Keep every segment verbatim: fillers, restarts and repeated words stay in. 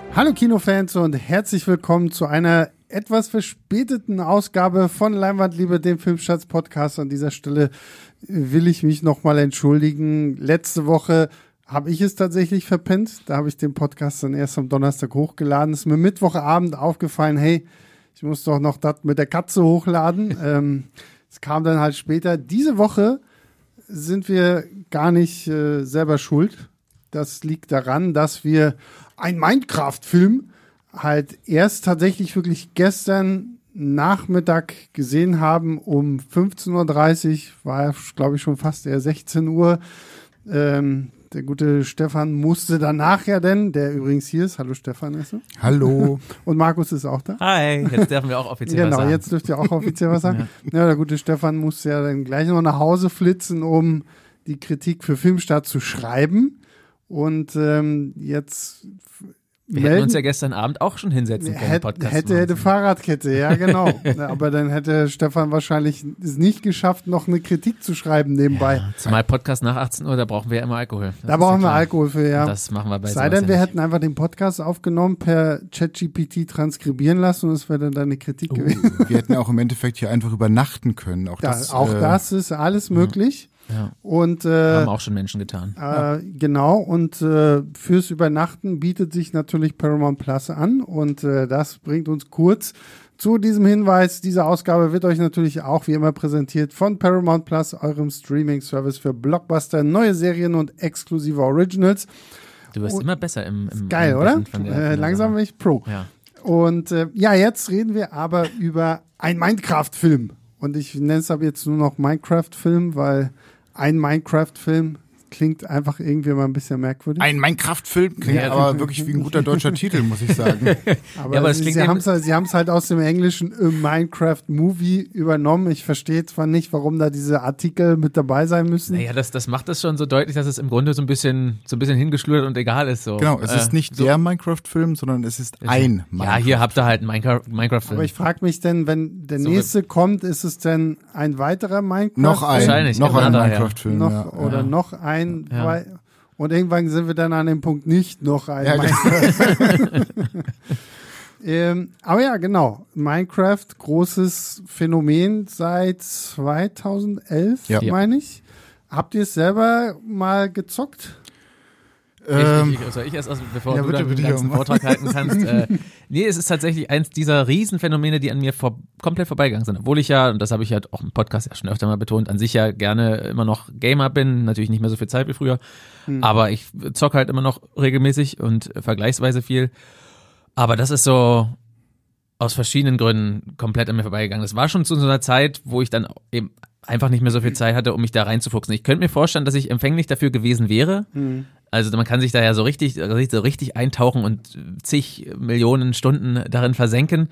Hallo Kinofans und herzlich willkommen zu einer etwas verspäteten Ausgabe von Leinwandliebe, dem Filmstarts-Podcast. An dieser Stelle will ich mich nochmal entschuldigen. Letzte Woche habe ich es tatsächlich verpennt. Da habe ich den Podcast dann erst am Donnerstag hochgeladen. Es ist mir Mittwochabend aufgefallen, hey, ich muss doch noch das mit der Katze hochladen. ähm, es kam dann halt später. Diese Woche sind wir gar nicht äh, selber schuld. Das liegt daran, dass wir einen Minecraft-Film halt erst tatsächlich wirklich gestern Nachmittag gesehen haben um fünfzehn Uhr dreißig, war glaube ich schon fast eher sechzehn Uhr. Ähm, der gute Stefan musste danach ja denn, der übrigens hier ist. Hallo Stefan. Ist du? Hallo. Und Markus ist auch da. Hi, jetzt dürfen wir auch offiziell genau, was sagen. Genau, jetzt dürft ihr auch offiziell was sagen. ja. ja, der gute Stefan musste ja dann gleich noch nach Hause flitzen, um die Kritik für Filmstart zu schreiben. Und ähm, jetzt Wir melden, hätten uns ja gestern Abend auch schon hinsetzen können. hätte, Podcast hätte, hätte Fahrradkette, ja genau. Aber dann hätte Stefan wahrscheinlich es nicht geschafft, noch eine Kritik zu schreiben nebenbei. Ja, zumal Podcast nach achtzehn Uhr, da brauchen wir ja immer Alkohol. Das da brauchen wir Alkohol für, ja. Das machen wir bei Sei denn, ja wir nicht. hätten einfach den Podcast aufgenommen, per ChatGPT transkribieren lassen und es wäre dann deine Kritik Oh, gewesen. wir hätten auch im Endeffekt hier einfach übernachten können. Auch, Ja, das, auch äh, das ist alles möglich. Ja. Und äh, Haben auch schon Menschen getan. Äh, genau, und äh, fürs Übernachten bietet sich natürlich Paramount Plus an und äh, das bringt uns kurz zu diesem Hinweis. Diese Ausgabe wird euch natürlich auch wie immer präsentiert von Paramount Plus, eurem Streaming-Service für Blockbuster, neue Serien und exklusive Originals. Du wirst und immer besser im, im Geil, oder? Einbrechen von der- von Äh, der langsam Sache. bin ich Pro. Ja. Und äh, ja, jetzt reden wir aber über einen Minecraft-Film. Und ich nenne es aber jetzt nur noch Minecraft-Film, weil ein Minecraft-Film klingt einfach irgendwie mal ein bisschen merkwürdig. Ein Minecraft-Film klingt Ja. aber wirklich wie ein guter deutscher Titel, muss ich sagen. Aber, Ja, aber es sie, klingt sie eben- haben es halt, sie haben's halt aus dem englischen äh, Minecraft-Movie übernommen. Ich verstehe zwar nicht, warum da diese Artikel mit dabei sein müssen. Naja, das, das macht das schon so deutlich, dass es im Grunde so ein bisschen, so ein bisschen hingeschludert und egal ist. So. Genau, es Äh, ist nicht so, der Minecraft-Film, sondern es ist ein Minecraft. Ja, hier habt ihr halt einen Minecraft- Minecraft-Film. Aber ich frage mich denn, wenn der So nächste kommt, ist es denn ein weiterer Minecraft? Noch ein, Wahrscheinlich, noch ein genau, ja. Minecraft-Film. noch, ja. oder Ja. noch ein, Ja. weil, und irgendwann sind wir dann an dem Punkt nicht noch ein Ja, Minecraft. ähm, aber ja, genau. Minecraft, großes Phänomen seit zweitausendelf, Ja. meine ich. Habt ihr es selber mal gezockt? Ähm, Ich, ich, soll ich erst, also bevor ja, du bitte, dann den bitte, ganzen ja. Vortrag halten kannst. äh, nee, es ist tatsächlich eins dieser Riesenphänomene, die an mir vor, komplett vorbeigegangen sind. Obwohl ich ja, und das habe ich ja auch im Podcast ja schon öfter mal betont, an sich ja gerne immer noch Gamer bin. Natürlich nicht mehr so viel Zeit wie früher. Hm. Aber ich zocke halt immer noch regelmäßig und vergleichsweise viel. Aber das ist so aus verschiedenen Gründen komplett an mir vorbeigegangen. Das war schon zu so einer Zeit, wo ich dann eben einfach nicht mehr so viel Zeit hatte, um mich da reinzufuchsen. Ich könnte mir vorstellen, dass ich empfänglich dafür gewesen wäre. Hm. Also man kann sich da ja so richtig, so richtig eintauchen und zig Millionen Stunden darin versenken.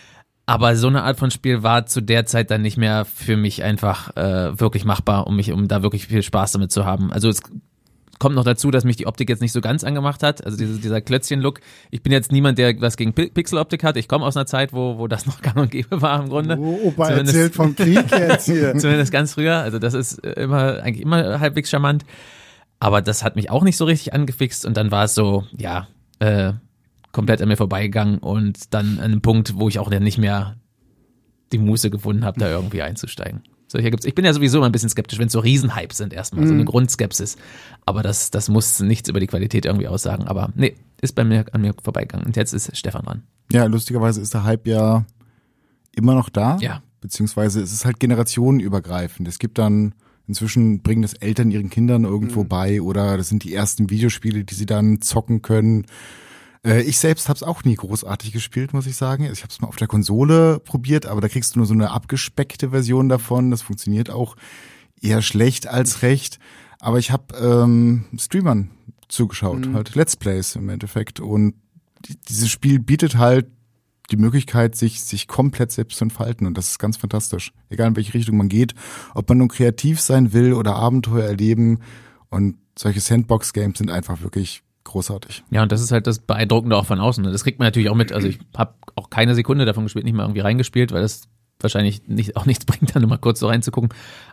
Aber so eine Art von Spiel war zu der Zeit dann nicht mehr für mich einfach äh, wirklich machbar, um mich, um da wirklich viel Spaß damit zu haben. Also es kommt noch dazu, dass mich die Optik jetzt nicht so ganz angemacht hat. Also diese, dieser Klötzchen-Look. Ich bin jetzt niemand, der was gegen Pi- Pixeloptik hat. Ich komme aus einer Zeit, wo, wo das noch gang und gäbe war im Grunde. Oh, Opa Zumindest- erzählt vom Krieg jetzt hier. Zumindest ganz früher. Also das ist äh, immer, eigentlich immer halbwegs charmant. Aber das hat mich auch nicht so richtig angefixt und dann war es so, ja, äh, komplett an mir vorbeigegangen und dann an einem Punkt, wo ich auch dann nicht mehr die Muße gefunden habe, da irgendwie einzusteigen. Solche gibt's. Ich bin ja sowieso immer ein bisschen skeptisch, wenn es so Riesenhypes sind erstmal, so eine Grundskepsis. Aber das, das muss nichts über die Qualität irgendwie aussagen. Aber nee, ist bei mir an mir vorbeigegangen. Und jetzt ist Stefan dran. ja, lustigerweise ist der Hype ja immer noch da. Ja. Beziehungsweise es ist halt generationenübergreifend. Es gibt dann, inzwischen bringen das Eltern ihren Kindern irgendwo bei oder das sind die ersten Videospiele, die sie dann zocken können. Äh, ich selbst habe es auch nie großartig gespielt, muss ich sagen. Ich habe es mal auf der Konsole probiert, aber da kriegst du nur so eine abgespeckte Version davon. Das funktioniert auch eher schlecht als recht. Aber ich habe ähm, Streamern zugeschaut, Mhm. halt Let's Plays im Endeffekt. Und die, dieses Spiel bietet halt die Möglichkeit, sich sich komplett selbst zu entfalten. Und das ist ganz fantastisch. Egal in welche Richtung man geht, ob man nun kreativ sein will oder Abenteuer erleben. Und solche Sandbox-Games sind einfach wirklich großartig. Ja, und das ist halt das Beeindruckende auch von außen. Das kriegt man natürlich auch mit. Also ich habe auch keine Sekunde davon gespielt, nicht mal irgendwie reingespielt, weil das wahrscheinlich nicht, auch nichts bringt, dann nur mal kurz so reinzugucken.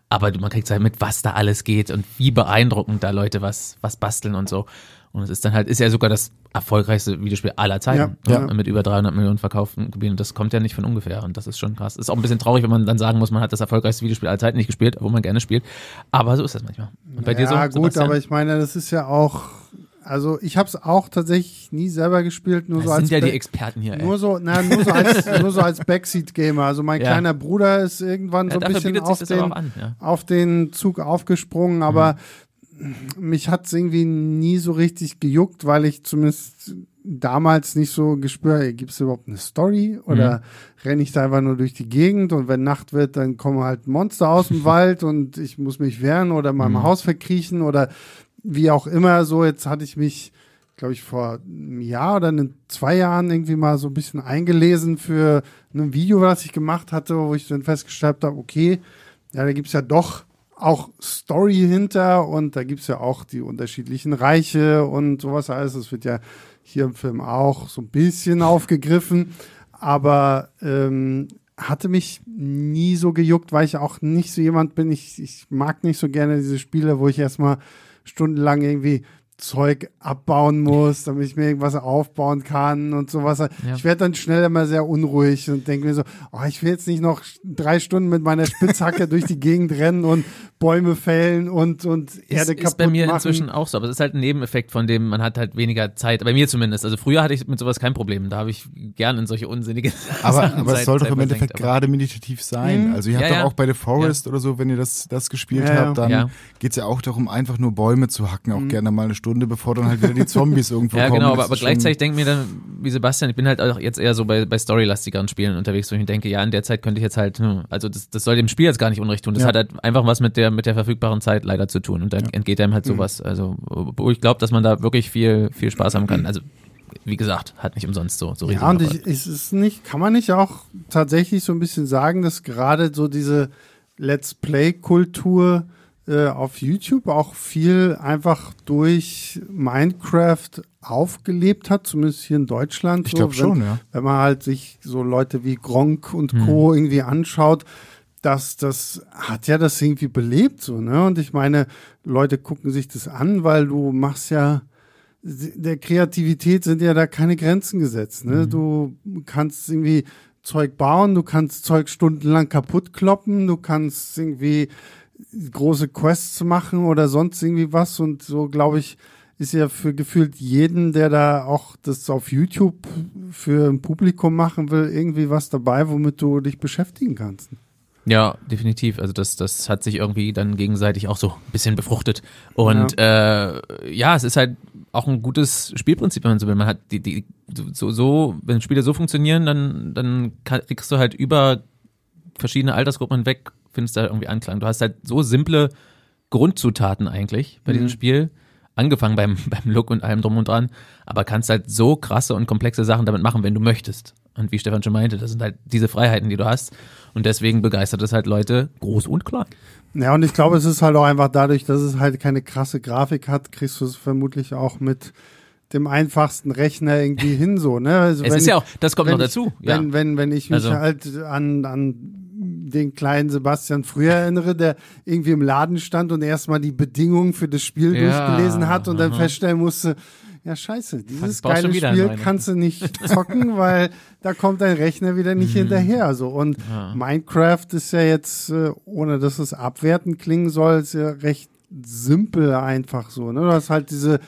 aber man kriegt halt mit, was da alles geht und wie beeindruckend da Leute was, was basteln und so. Und es ist dann halt, ist ja sogar das erfolgreichste Videospiel aller Zeiten. Ja, ja. Mit über dreihundert Millionen verkauften Gebieten. Und das kommt ja nicht von ungefähr. Und das ist schon krass. Ist auch ein bisschen traurig, wenn man dann sagen muss, man hat das erfolgreichste Videospiel aller Zeiten nicht gespielt, obwohl man gerne spielt. Aber so ist das manchmal. Und bei ja, dir so? Ja, gut, Sebastian? aber ich meine, das ist ja auch, also ich habe es auch tatsächlich nie selber gespielt, nur das so als sind ja die Back- Experten hier, ey. nur so, na, nur so als, nur so als Backseat-Gamer. Also mein Ja. kleiner Bruder ist irgendwann Ja, so ein dafür bisschen bietet sich auf das aber den, auch an, ja. auf den Zug aufgesprungen, aber mich hat's irgendwie nie so richtig gejuckt, weil ich zumindest damals nicht so gespürt, gibt es überhaupt eine Story oder mhm. renne ich da einfach nur durch die Gegend und wenn Nacht wird, dann kommen halt Monster aus dem Wald und ich muss mich wehren oder in meinem Mhm. Haus verkriechen oder wie auch immer. So, jetzt hatte ich mich, glaube ich, vor einem Jahr oder in zwei Jahren irgendwie mal so ein bisschen eingelesen für ein Video, was ich gemacht hatte, wo ich dann festgestellt habe, okay, ja, da gibt's ja doch auch Story hinter und da gibt's ja auch die unterschiedlichen Reiche und sowas alles. Das wird ja hier im Film auch so ein bisschen aufgegriffen, aber ähm, hatte mich nie so gejuckt, weil ich auch nicht so jemand bin. Ich, ich mag nicht so gerne diese Spiele, wo ich erstmal stundenlang irgendwie Zeug abbauen muss, damit ich mir irgendwas aufbauen kann und sowas. Ja. Ich werde dann schnell immer sehr unruhig und denke mir so, oh, ich will jetzt nicht noch drei Stunden mit meiner Spitzhacke durch die Gegend rennen und Bäume fällen und, und Erde ist, kaputt ist bei mir machen. inzwischen auch so, aber es ist halt ein Nebeneffekt, von dem man hat halt weniger Zeit, bei mir zumindest. Also früher hatte ich mit sowas kein Problem, da habe ich gern in solche unsinnigen Aber, Sachen aber es Zeit- soll doch Zeit im Endeffekt versenkt, aber- gerade meditativ sein. Mhm. Also ihr habt Ja, doch ja. auch bei The Forest oder so, wenn ihr das, das gespielt Ja, ja. habt, dann Ja. geht's ja auch darum, einfach nur Bäume zu hacken, auch gerne mal eine Stunde, bevor dann halt wieder die Zombies irgendwo Ja, kommen. genau, Das aber, aber ist schon- gleichzeitig denke ich mir dann, wie Sebastian, ich bin halt auch jetzt eher so bei, bei storylastigeren Spielen unterwegs, wo ich mir denke, ja, in der Zeit könnte ich jetzt halt, hm, also das, das soll dem Spiel jetzt gar nicht Unrecht tun. Das Ja. hat halt einfach was mit der, mit der verfügbaren Zeit leider zu tun und dann Ja. entgeht einem halt sowas. Also, wo ich glaube, dass man da wirklich viel, viel Spaß haben kann. Also, wie gesagt, hat nicht umsonst so, so riesig. Ja, und ich, ist es nicht, kann man nicht auch tatsächlich so ein bisschen sagen, dass gerade so diese Let's Play-Kultur äh, auf YouTube auch viel einfach durch Minecraft aufgelebt hat, zumindest hier in Deutschland. Ich so, glaube wenn, schon, ja. Wenn man halt sich so Leute wie Gronkh und Co. irgendwie anschaut, dass das hat ja das irgendwie belebt so, ne? Und ich meine, Leute gucken sich das an, weil du machst ja der Kreativität sind ja da keine Grenzen gesetzt, ne? Mhm. Du kannst irgendwie Zeug bauen, du kannst Zeug stundenlang kaputt kloppen, du kannst irgendwie große Quests machen oder sonst irgendwie was und so, glaube ich, ist ja für gefühlt jeden, der da auch das auf YouTube für ein Publikum machen will, irgendwie was dabei, womit du dich beschäftigen kannst. Ja, definitiv. Also das, das hat sich irgendwie dann gegenseitig auch so ein bisschen befruchtet. Und ja, äh, ja es ist halt auch ein gutes Spielprinzip, wenn man so will. Man hat die, die, so, so, wenn Spiele so funktionieren, dann, dann kriegst du halt über verschiedene Altersgruppen hinweg, findest du da irgendwie Anklang. Du hast halt so simple Grundzutaten eigentlich bei Mhm. diesem Spiel. Angefangen beim, beim Look und allem drum und dran, aber kannst halt so krasse und komplexe Sachen damit machen, wenn du möchtest. Und wie Stefan schon meinte, das sind halt diese Freiheiten, die du hast. Und deswegen begeistert es halt Leute groß und klein. Ja, und ich glaube, es ist halt auch einfach dadurch, dass es halt keine krasse Grafik hat, kriegst du es vermutlich auch mit dem einfachsten Rechner irgendwie hin, so, ne? Also Es wenn ist ich, ja auch, das kommt noch wenn ich, dazu. Ja. Wenn, wenn, wenn ich mich Also- halt an, an den kleinen Sebastian früher erinnere, der irgendwie im Laden stand und erstmal die Bedingungen für das Spiel Ja, durchgelesen hat und dann aha. feststellen musste, ja scheiße, dieses Baust du geile wieder Spiel einen rein. kannst du nicht zocken, weil da kommt dein Rechner wieder nicht hinterher. So. Und Mhm. Ja. Minecraft ist ja jetzt, äh, ohne dass es abwertend klingen soll, ist ja recht simpel einfach so. Ne? Du hast halt diese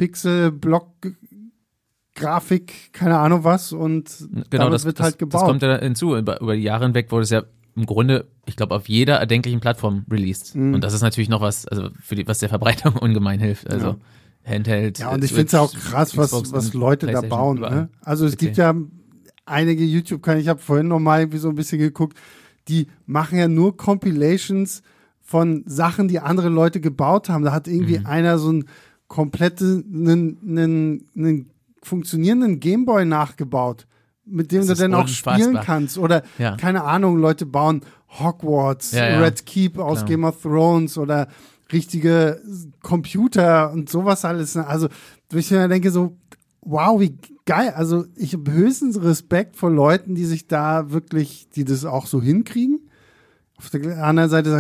Pixel-Block-Grafik, keine Ahnung was, und Genau, damit das, wird das, halt gebaut. das kommt ja hinzu. Über, über die Jahre hinweg wurde es ja im Grunde, ich glaube, auf jeder erdenklichen Plattform released. Mhm. Und das ist natürlich noch was, also für die, was der Verbreitung ungemein hilft. Also Ja. Handheld. Ja, und ich Switch, finde es ja auch krass, was, Xbox was und Leute da PlayStation, bauen. überall. Ne? Also es P C. gibt ja einige YouTube-Kanäle, ich habe vorhin noch mal irgendwie so ein bisschen geguckt, die machen ja nur Compilations von Sachen, die andere Leute gebaut haben. Da hat irgendwie Mhm. einer so einen kompletten, einen, einen, einen funktionierenden Gameboy nachgebaut, mit dem Das du ist dann auch unfassbar. spielen kannst. Oder, Ja. keine Ahnung, Leute bauen Hogwarts, Ja, ja. Red Keep aus Klar. Game of Thrones oder richtige Computer und sowas alles. Also, wo ich mir denke so, wow, wie geil. Also, ich habe höchstens Respekt vor Leuten, die sich da wirklich, die das auch so hinkriegen. Auf der anderen Seite sage ich mir,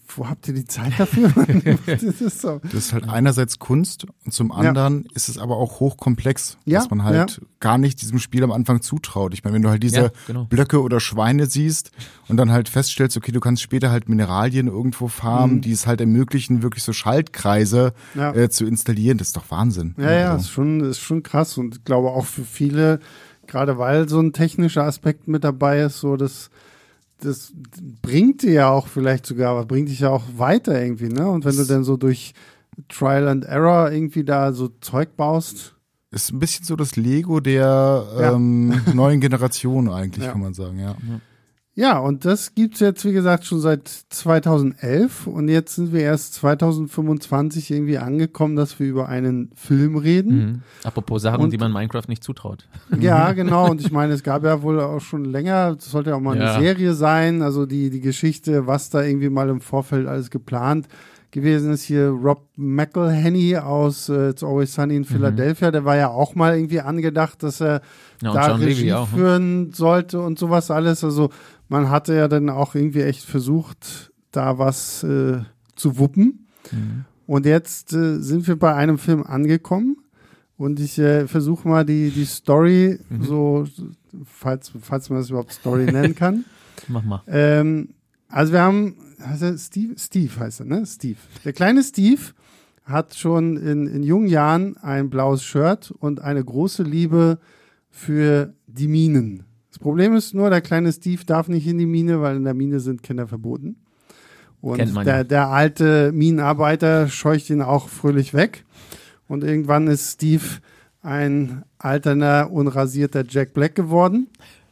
wo habt ihr die Zeit dafür? das, ist so. Das ist halt einerseits Kunst und zum anderen ja. ist es aber auch hochkomplex, ja, dass man halt ja. gar nicht diesem Spiel am Anfang zutraut. Ich meine, wenn du halt diese ja, genau. Blöcke oder Schweine siehst und dann halt feststellst, okay, du kannst später halt Mineralien irgendwo farmen, mhm. die es halt ermöglichen, wirklich so Schaltkreise ja. äh, zu installieren, das ist doch Wahnsinn. Ja, ja, also. ist schon, ist schon krass und ich glaube auch für viele, gerade weil so ein technischer Aspekt mit dabei ist, so das das bringt dir ja auch vielleicht sogar, aber bringt dich ja auch weiter irgendwie, ne? Und wenn du dann so durch Trial and Error irgendwie da so Zeug baust. Ist ein bisschen so das Lego der ja. ähm, neuen Generation eigentlich, ja. kann man sagen, ja. Ja, und das gibt's jetzt, wie gesagt, schon seit zweitausendelf und jetzt sind wir erst zweitausendfünfundzwanzig irgendwie angekommen, dass wir über einen Film reden. Mhm. Apropos Sachen, und, die man Minecraft nicht zutraut. Ja, genau. Und ich meine, es gab ja wohl auch schon länger, das sollte ja auch mal ja. eine Serie sein, also die, die Geschichte, was da irgendwie mal im Vorfeld alles geplant gewesen ist. Hier Rob McElhenney aus uh, It's Always Sunny in Philadelphia, mhm. der war ja auch mal irgendwie angedacht, dass er ja, da John Regie auch, führen ne? sollte und sowas alles. Also man hatte ja dann auch irgendwie echt versucht, da was äh, zu wuppen. Mhm. Und jetzt äh, sind wir bei einem Film angekommen und ich äh, versuche mal die, die Story mhm. so, falls, falls man das überhaupt Story nennen kann. Mach mal. Ähm, also wir haben, heißt er Steve? Steve heißt er, ne? Steve. Der kleine Steve hat schon in, in jungen Jahren ein blaues Shirt und eine große Liebe für die Minen. Das Problem ist nur, der kleine Steve darf nicht in die Mine, weil in der Mine sind Kinder verboten. Und Kennt man der, ja. der alte Minenarbeiter scheucht ihn auch fröhlich weg. Und irgendwann ist Steve ein alterner, unrasierter Jack Black geworden,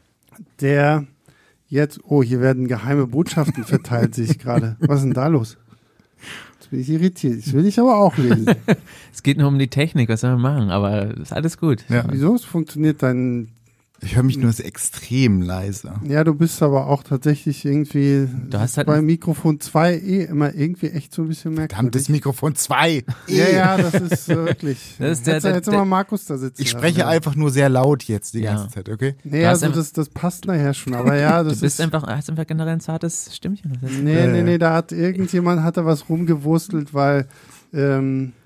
der jetzt, oh, hier werden geheime Botschaften verteilt, sehe ich gerade. Was ist denn da los? Jetzt bin ich irritiert. Das will ich aber auch lesen. Es geht nur um die Technik, was soll man machen, aber ist alles gut. Ja. Wieso? Es funktioniert dein... Ich höre mich nur extrem leise. Ja, du bist aber auch tatsächlich irgendwie du hast halt bei Mikrofon zwei eh immer irgendwie echt so ein bisschen merkwürdig. Verdammt, das Mikrofon zwei. Ja, ja, das ist äh, wirklich. Das ist der, Hättest du jetzt immer Markus da sitzen. Ich spreche ja. einfach nur sehr laut jetzt die ja. ganze Zeit, okay? Nee, also das, das passt nachher schon, aber ja, das Du bist ist einfach, hast einfach generell ein zartes Stimmchen. Das nee, nee, nee, da hat irgendjemand hat da was rumgewurstelt, weil ähm,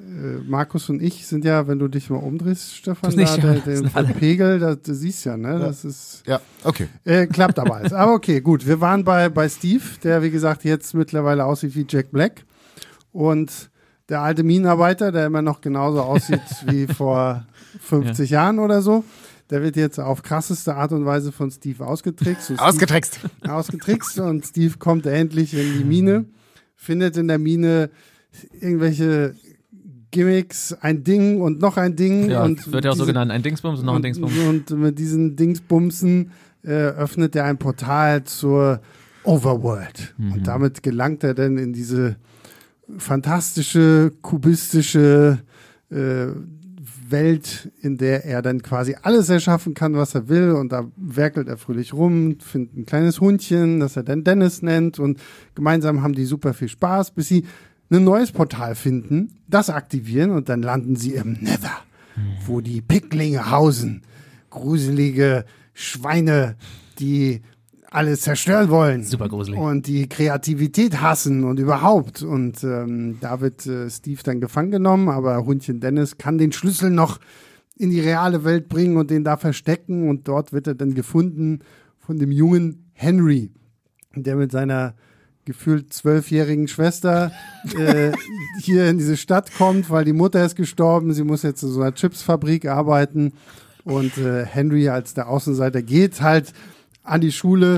Markus und ich sind ja, wenn du dich mal umdrehst, Stefan, nicht, da, ja, der, der Pegel, das, du siehst ja, ne, ja. das ist... Ja, okay. Äh, klappt aber alles. Aber okay, gut, wir waren bei, bei Steve, der, wie gesagt, jetzt mittlerweile aussieht wie Jack Black und der alte Minenarbeiter, der immer noch genauso aussieht wie vor fünfzig ja. Jahren oder so, der wird jetzt auf krasseste Art und Weise von Steve ausgetrickst. So Ausgetrickst. Steve, ausgetrickst und Steve kommt endlich in die Mine, findet in der Mine irgendwelche Gimmicks, ein Ding und noch ein Ding. Ja, und wird ja auch diese, so genannt, ein Dingsbums und noch ein Dingsbums. Und, und mit diesen Dingsbumsen äh, öffnet er ein Portal zur Overworld. Mhm. Und damit gelangt er dann in diese fantastische, kubistische äh, Welt, in der er dann quasi alles erschaffen kann, was er will. Und da werkelt er fröhlich rum, findet ein kleines Hundchen, das er dann Dennis nennt. Und gemeinsam haben die super viel Spaß, bis sie ein neues Portal finden, das aktivieren und dann landen sie im Nether, wo die Picklinge hausen. Gruselige Schweine, die alles zerstören wollen. Super gruselig. Und die Kreativität hassen und überhaupt. Und ähm, da wird äh, Steve dann gefangen genommen, aber Hundchen Dennis kann den Schlüssel noch in die reale Welt bringen und den da verstecken. Und dort wird er dann gefunden von dem jungen Henry, der mit seiner gefühlt zwölfjährigen Schwester äh, hier in diese Stadt kommt, weil die Mutter ist gestorben. Sie muss jetzt in so einer Chipsfabrik arbeiten. Und äh, Henry als der Außenseiter geht halt an die Schule,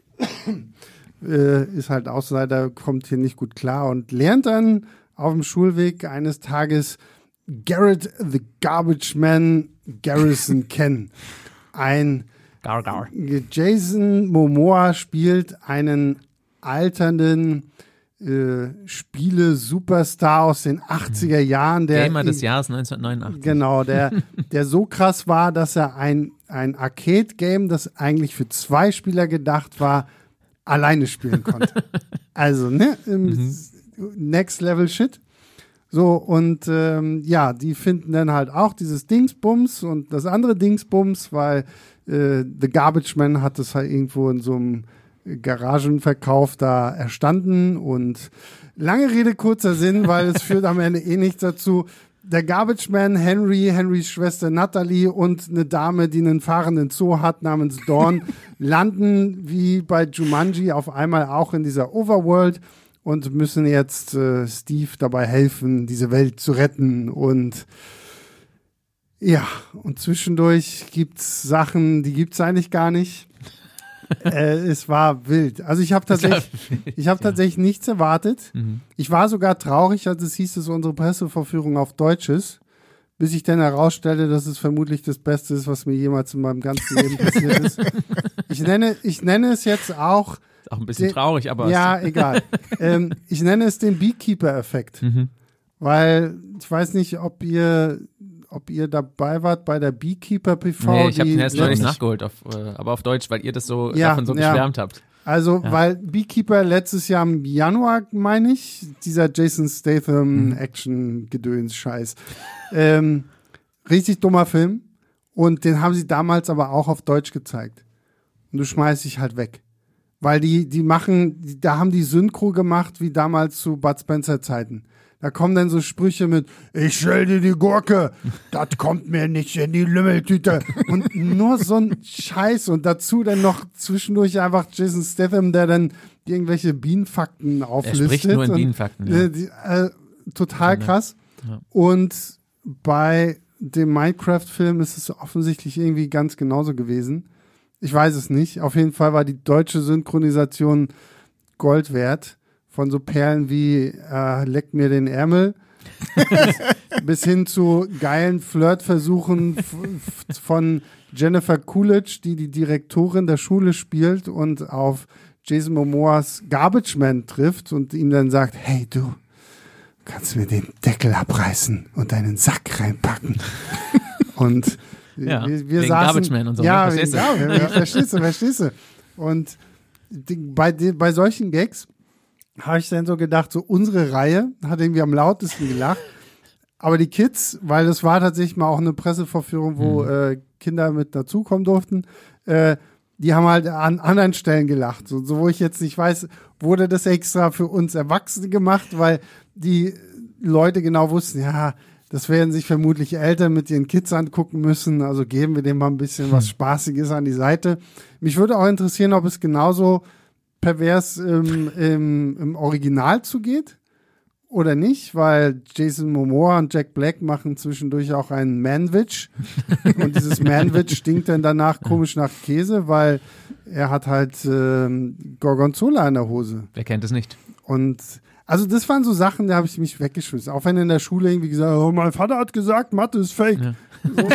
äh, ist halt Außenseiter, kommt hier nicht gut klar und lernt dann auf dem Schulweg eines Tages Garrett the Garbage Man Garrison kennen. Ein Gar, gar. Jason Momoa spielt einen alternden äh, Spiele-Superstar aus den achtziger Jahren. Der Gamer des Jahres neunzehnhundertneunundachtzig. Genau, der, der so krass war, dass er ein, ein Arcade-Game, das eigentlich für zwei Spieler gedacht war, alleine spielen konnte. Also, ne? Mhm. Next-Level-Shit. So, und ähm, ja, die finden dann halt auch dieses Dingsbums und das andere Dingsbums, weil äh, The Garbage Man hat das halt irgendwo in so einem Garagenverkauf da erstanden und lange Rede, kurzer Sinn, weil es führt am Ende eh nichts dazu. Der Garbage Man, Henry, Henrys Schwester Natalie und eine Dame, die einen fahrenden Zoo hat namens Dawn, landen wie bei Jumanji auf einmal auch in dieser Overworld und müssen jetzt äh, Steve dabei helfen, diese Welt zu retten. Und ja, und zwischendurch gibt's Sachen, die gibt's eigentlich gar nicht. äh, es war wild. Also ich habe tatsächlich, ich habe tatsächlich nichts erwartet. Mhm. Ich war sogar traurig, als es hieß, dass unsere Presseverführung auf Deutsch ist, bis ich dann herausstellte, dass es vermutlich das Beste ist, was mir jemals in meinem ganzen Leben passiert ist. Ich nenne, ich nenne es jetzt auch. Ist auch ein bisschen den, traurig, aber. Ja, egal. ähm, ich nenne es den Beekeeper-Effekt. Mhm. Weil ich weiß nicht, ob ihr ob ihr dabei wart bei der Beekeeper P V. Nee, ich habe die den jetzt neulich letzt- nachgeholt, auf, äh, aber auf Deutsch, weil ihr das so Ja, davon so ja. geschwärmt habt. Also, Ja. weil Beekeeper letztes Jahr im Januar, meine ich, dieser Jason Statham Mhm. Action-Gedöns-Scheiß. Ähm, richtig dummer Film. Und den haben sie damals aber auch auf Deutsch gezeigt. Und du schmeißt dich halt weg. Weil die, die machen, die, da haben die Synchro gemacht, wie damals zu Bud Spencer Zeiten. Da kommen dann so Sprüche mit, ich stell dir die Gurke, das kommt mir nicht in die Lümmeltüte. Und nur so ein Scheiß. Und dazu dann noch zwischendurch einfach Jason Statham, der dann irgendwelche Bienenfakten auflistet. spricht nur in und, Bienenfakten, Äh, ja. die, äh, total krass. Ja. Und bei dem Minecraft-Film ist es offensichtlich irgendwie ganz genauso gewesen. Ich weiß es nicht. Auf jeden Fall war die deutsche Synchronisation Gold wert. Von so Perlen wie äh, leck mir den Ärmel bis, bis hin zu geilen Flirtversuchen f- f- von Jennifer Coolidge, die die Direktorin der Schule spielt und auf Jason Momoas Garbage Man trifft und ihm dann sagt, hey du, kannst mir den Deckel abreißen und deinen Sack reinpacken. Und Ja, wir, wir wegen saßen, Garbage Man und so, ja, ne? Verstehst wegen du? Garbage Man, verstehst du, verstehst du. Und die, bei, die, bei solchen Gags habe ich dann so gedacht, so unsere Reihe hat irgendwie am lautesten gelacht. Aber die Kids, weil das war tatsächlich mal auch eine Pressevorführung, wo Mhm. äh, Kinder mit dazukommen durften, äh, die haben halt an anderen Stellen gelacht. So, so wo ich jetzt nicht weiß, wurde das extra für uns Erwachsene gemacht, weil die Leute genau wussten, ja, das werden sich vermutlich Eltern mit ihren Kids angucken müssen, also geben wir dem mal ein bisschen was Spaßiges an die Seite. Mich würde auch interessieren, ob es genauso pervers im, im, im Original zugeht oder nicht, weil Jason Momoa und Jack Black machen zwischendurch auch einen Manwich und dieses Manwich stinkt dann danach komisch nach Käse, weil er hat halt ähm, Gorgonzola in der Hose. Wer kennt es nicht? Und also das waren so Sachen, da habe ich mich weggeschmissen. Auch wenn in der Schule irgendwie gesagt, oh, mein Vater hat gesagt, Mathe ist fake. Ja. So.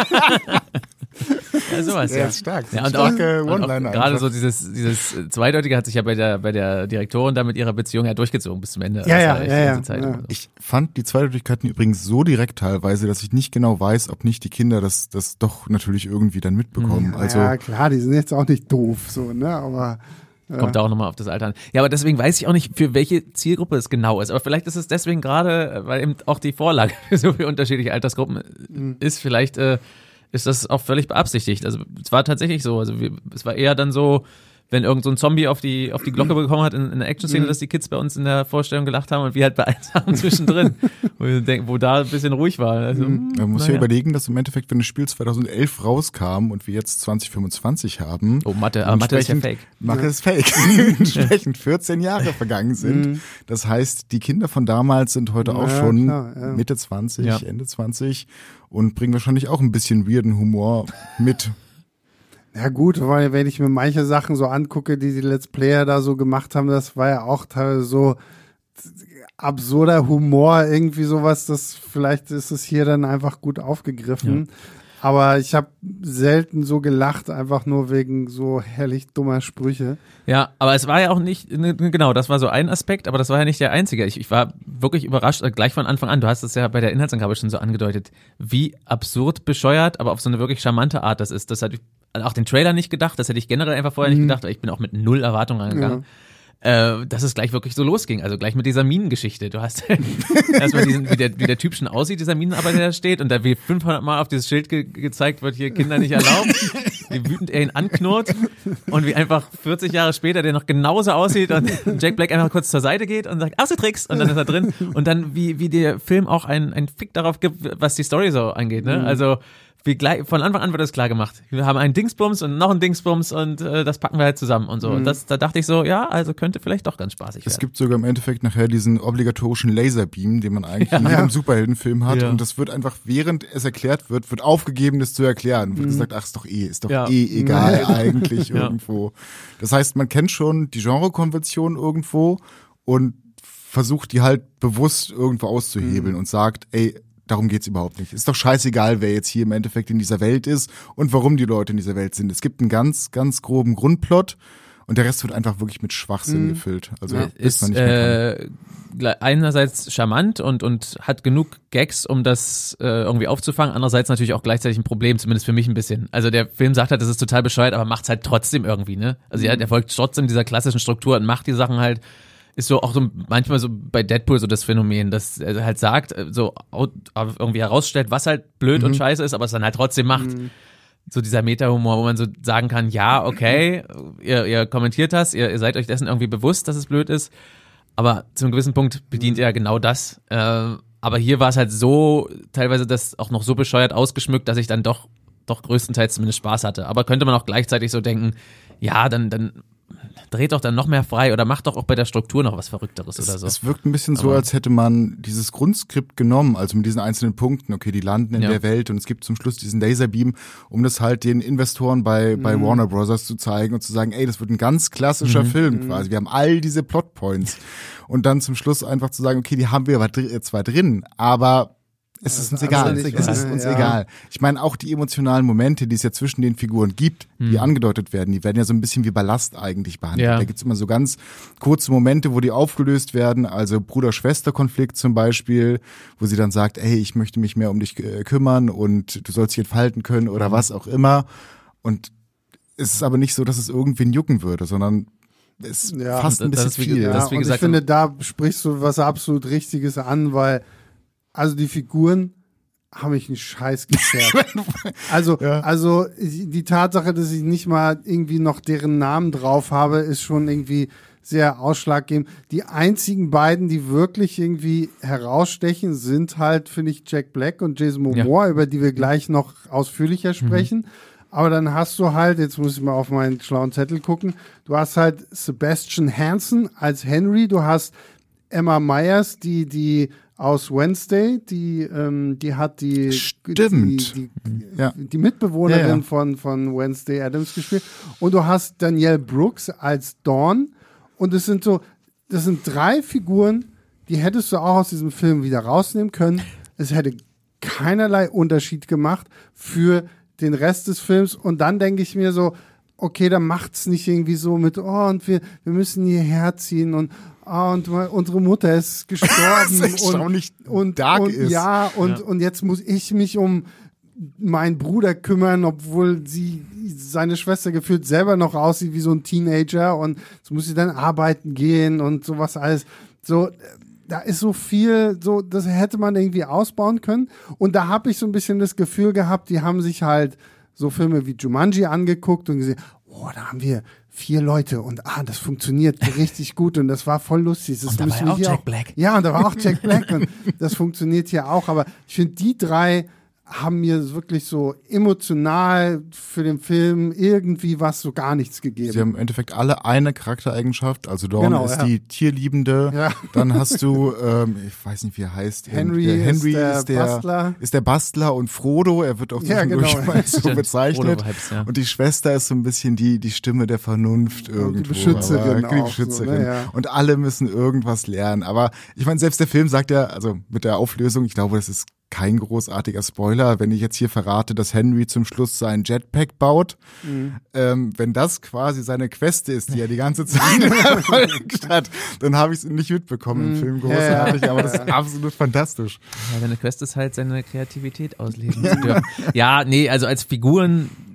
Ja, sowas, Ja, ja. ist stark. Ja, und auch, Starke und auch One-Liner gerade einfach. so dieses, dieses Zweideutige hat sich ja bei der, bei der Direktorin da mit ihrer Beziehung ja durchgezogen bis zum Ende. Ja, Das ja, war echt ja, die ja, ganze Zeit. ja. Ich fand die Zweideutigkeiten übrigens so direkt teilweise, dass ich nicht genau weiß, ob nicht die Kinder das, das doch natürlich irgendwie dann mitbekommen. Also ja, klar, die sind jetzt auch nicht doof, so, ne, aber Kommt da auch nochmal auf das Alter an. Ja, aber deswegen weiß ich auch nicht, für welche Zielgruppe es genau ist. Aber vielleicht ist es deswegen gerade, weil eben auch die Vorlage für so viele unterschiedliche Altersgruppen Mhm. ist, vielleicht äh, ist das auch völlig beabsichtigt. Also es war tatsächlich so. Also wir, es war eher dann so, wenn irgend so ein Zombie auf die, auf die Glocke bekommen hat in, in der Action-Szene, Mhm. dass die Kids bei uns in der Vorstellung gelacht haben und wir halt bei allen Sachen zwischendrin, wo, wir denken, wo da ein bisschen ruhig war. Also, Mhm. man muss naja. ja überlegen, dass im Endeffekt, wenn das Spiel zweitausendelf rauskam und wir jetzt zwanzig fünfundzwanzig haben, Oh, Mathe, aber Mathe ist ja fake. Mathe ist fake. Entsprechend vierzehn Jahre vergangen sind. Das heißt, die Kinder von damals sind heute auch Ja, schon klar, ja. Mitte zwanzig, Ja. Ende zwanzig und bringen wahrscheinlich auch ein bisschen weirden Humor mit. ja gut, weil wenn ich mir manche Sachen so angucke, die die Let's Player da so gemacht haben, das war ja auch teilweise so absurder Humor, irgendwie sowas, das vielleicht ist es hier dann einfach gut aufgegriffen. Aber ich habe selten so gelacht, einfach nur wegen so herrlich dummer Sprüche. Ja, aber es war ja auch nicht, ne, genau, das war so ein Aspekt, aber das war ja nicht der einzige. Ich, ich war wirklich überrascht, äh, gleich von Anfang an, du hast es ja bei der Inhaltsangabe schon so angedeutet, wie absurd bescheuert, aber auf so eine wirklich charmante Art das ist. Das hatte ich auch den Trailer nicht gedacht, das hätte ich generell einfach vorher nicht gedacht, weil ich bin auch mit null Erwartungen rangegangen. äh, dass es gleich wirklich so losging. Also gleich mit dieser Minengeschichte. Du hast erstmal diesen, wie der, wie der Typ schon aussieht, dieser Minenarbeiter, der da steht und da wie fünfhundert Mal auf dieses Schild ge- gezeigt wird, hier Kinder nicht erlaubt, wie wütend er ihn anknurrt und wie einfach vierzig Jahre später der noch genauso aussieht und Jack Black einfach kurz zur Seite geht und sagt, Außentricks und dann ist er drin und dann wie, wie der Film auch ein, ein Fick darauf gibt, was die Story so angeht, ne? Also wie gleich, von Anfang an wird das klar gemacht. Wir haben einen Dingsbums und noch einen Dingsbums und äh, das packen wir halt zusammen und so. Mhm. Und das, da dachte ich so, ja, also könnte vielleicht doch ganz spaßig werden. Es gibt sogar im Endeffekt nachher diesen obligatorischen Laserbeam, den man eigentlich ja. in jedem Superheldenfilm hat. Ja. Und das wird einfach, während es erklärt wird, wird aufgegeben, das zu erklären. Wird mhm. gesagt, ach, ist doch eh, ist doch ja. eh egal eigentlich ja. irgendwo. Das heißt, man kennt schon die Genrekonvention irgendwo und versucht die halt bewusst irgendwo auszuhebeln mhm. und sagt, ey, darum geht's überhaupt nicht. Ist doch scheißegal, wer jetzt hier im Endeffekt in dieser Welt ist und warum die Leute in dieser Welt sind. Es gibt einen ganz, ganz groben Grundplot und der Rest wird einfach wirklich mit Schwachsinn mhm. gefüllt. Also ja, ist man nicht mehr äh, einerseits charmant und und hat genug Gags, um das äh, irgendwie aufzufangen. Andererseits natürlich auch gleichzeitig ein Problem, zumindest für mich ein bisschen. Also der Film sagt halt, das ist total bescheuert, aber macht's halt trotzdem irgendwie, ne? Also mhm. ja, der folgt trotzdem dieser klassischen Struktur und macht die Sachen halt. Ist so auch so manchmal so bei Deadpool so das Phänomen, dass er halt sagt, so irgendwie herausstellt, was halt blöd mhm. und scheiße ist, aber es dann halt trotzdem macht. Mhm. So dieser Meta-Humor, wo man so sagen kann, ja, okay, ihr, ihr kommentiert das, ihr, ihr seid euch dessen irgendwie bewusst, dass es blöd ist, aber zu einem gewissen Punkt bedient mhm. er genau das. Äh, aber hier war es halt so, teilweise das auch noch so bescheuert ausgeschmückt, dass ich dann doch, doch größtenteils zumindest Spaß hatte. Aber könnte man auch gleichzeitig so denken, ja, dann, dann dreht doch dann noch mehr frei oder macht doch auch bei der Struktur noch was Verrückteres es, oder so. Es wirkt ein bisschen aber so, als hätte man dieses Grundskript genommen, also mit diesen einzelnen Punkten, okay, die landen in ja. der Welt und es gibt zum Schluss diesen Laserbeam, um das halt den Investoren bei, bei mhm. Warner Brothers zu zeigen und zu sagen, ey, das wird ein ganz klassischer mhm. Film quasi. Wir haben all diese Plotpoints. Und dann zum Schluss einfach zu sagen, okay, die haben wir zwar drin, aber es ist uns egal. Es ist uns ja. egal. Ich meine, auch die emotionalen Momente, die es ja zwischen den Figuren gibt, die hm. angedeutet werden, die werden ja so ein bisschen wie Ballast eigentlich behandelt. Ja. Da gibt's immer so ganz kurze Momente, wo die aufgelöst werden. Also Bruder-Schwester-Konflikt zum Beispiel, wo sie dann sagt, ey, ich möchte mich mehr um dich äh, kümmern und du sollst dich entfalten können oder mhm. was auch immer. Und es ist aber nicht so, dass es irgendwen jucken würde, sondern es ja, fast ein bisschen viel. Ja, das, wie und gesagt, ich finde, da sprichst du was absolut Richtiges an, weil also die Figuren haben mich einen Scheiß gezerrt. also, ja. also die Tatsache, dass ich nicht mal irgendwie noch deren Namen drauf habe, ist schon irgendwie sehr ausschlaggebend. Die einzigen beiden, die wirklich irgendwie herausstechen, sind halt, finde ich, Jack Black und Jason Momoa, ja. über die wir gleich noch ausführlicher sprechen. Mhm. Aber dann hast du halt, jetzt muss ich mal auf meinen schlauen Zettel gucken, du hast halt Sebastian Hansen als Henry, du hast Emma Myers, die, die aus Wednesday, die, ähm, die hat die, Stimmt. die, die, ja. die Mitbewohnerin ja, ja. von, von Wednesday Addams gespielt. Und du hast Danielle Brooks als Dawn. Und es sind so, das sind drei Figuren, die hättest du auch aus diesem Film wieder rausnehmen können. Es hätte keinerlei Unterschied gemacht für den Rest des Films. Und dann denke ich mir so, okay, dann macht's nicht irgendwie so mit, oh, und wir, wir müssen hierher ziehen und ah, und unsere Mutter ist gestorben und, und, dark und ist. ja, und, ja. und jetzt muss ich mich um meinen Bruder kümmern, obwohl sie seine Schwester gefühlt selber noch aussieht wie so ein Teenager und jetzt muss sie dann arbeiten gehen und sowas alles. So, da ist so viel, so, das hätte man irgendwie ausbauen können. Und da habe ich so ein bisschen das Gefühl gehabt, die haben sich halt so Filme wie Jumanji angeguckt und gesehen, oh, da haben wir vier Leute und ah, das funktioniert richtig gut und das war voll lustig. Das und da war ja auch Jack auch, Black. Ja, und da war auch Jack Black und das funktioniert hier auch. Aber ich finde, die drei haben mir wirklich so emotional für den Film irgendwie was so gar nichts gegeben. Sie haben im Endeffekt alle eine Charaktereigenschaft. Also Dawn genau, ist ja. die Tierliebende. Ja. Dann hast du, ähm, ich weiß nicht, wie er heißt. Henry, der Henry ist, der ist, der, Bastler. ist der Bastler und Frodo, er wird auch zwischendurch ja, genau. mal so bezeichnet. Vibes, ja. Und die Schwester ist so ein bisschen die, die Stimme der Vernunft irgendwo. Die Beschützerin. Aber, die auch Beschützerin. So, ne, ja. Und alle müssen irgendwas lernen. Aber ich meine, selbst der Film sagt ja, also mit der Auflösung, ich glaube, das ist kein großartiger Spoiler, wenn ich jetzt hier verrate, dass Henry zum Schluss seinen Jetpack baut. Mhm. Ähm, wenn das quasi seine Quest ist, die er die ganze Zeit verfolgt hat, dann habe ich es nicht mitbekommen mhm. im Film. Großartig, ja. aber das ist absolut fantastisch. Ja, seine Quest ist halt, seine Kreativität ausleben zu dürfen. Ja, nee, also als Figuren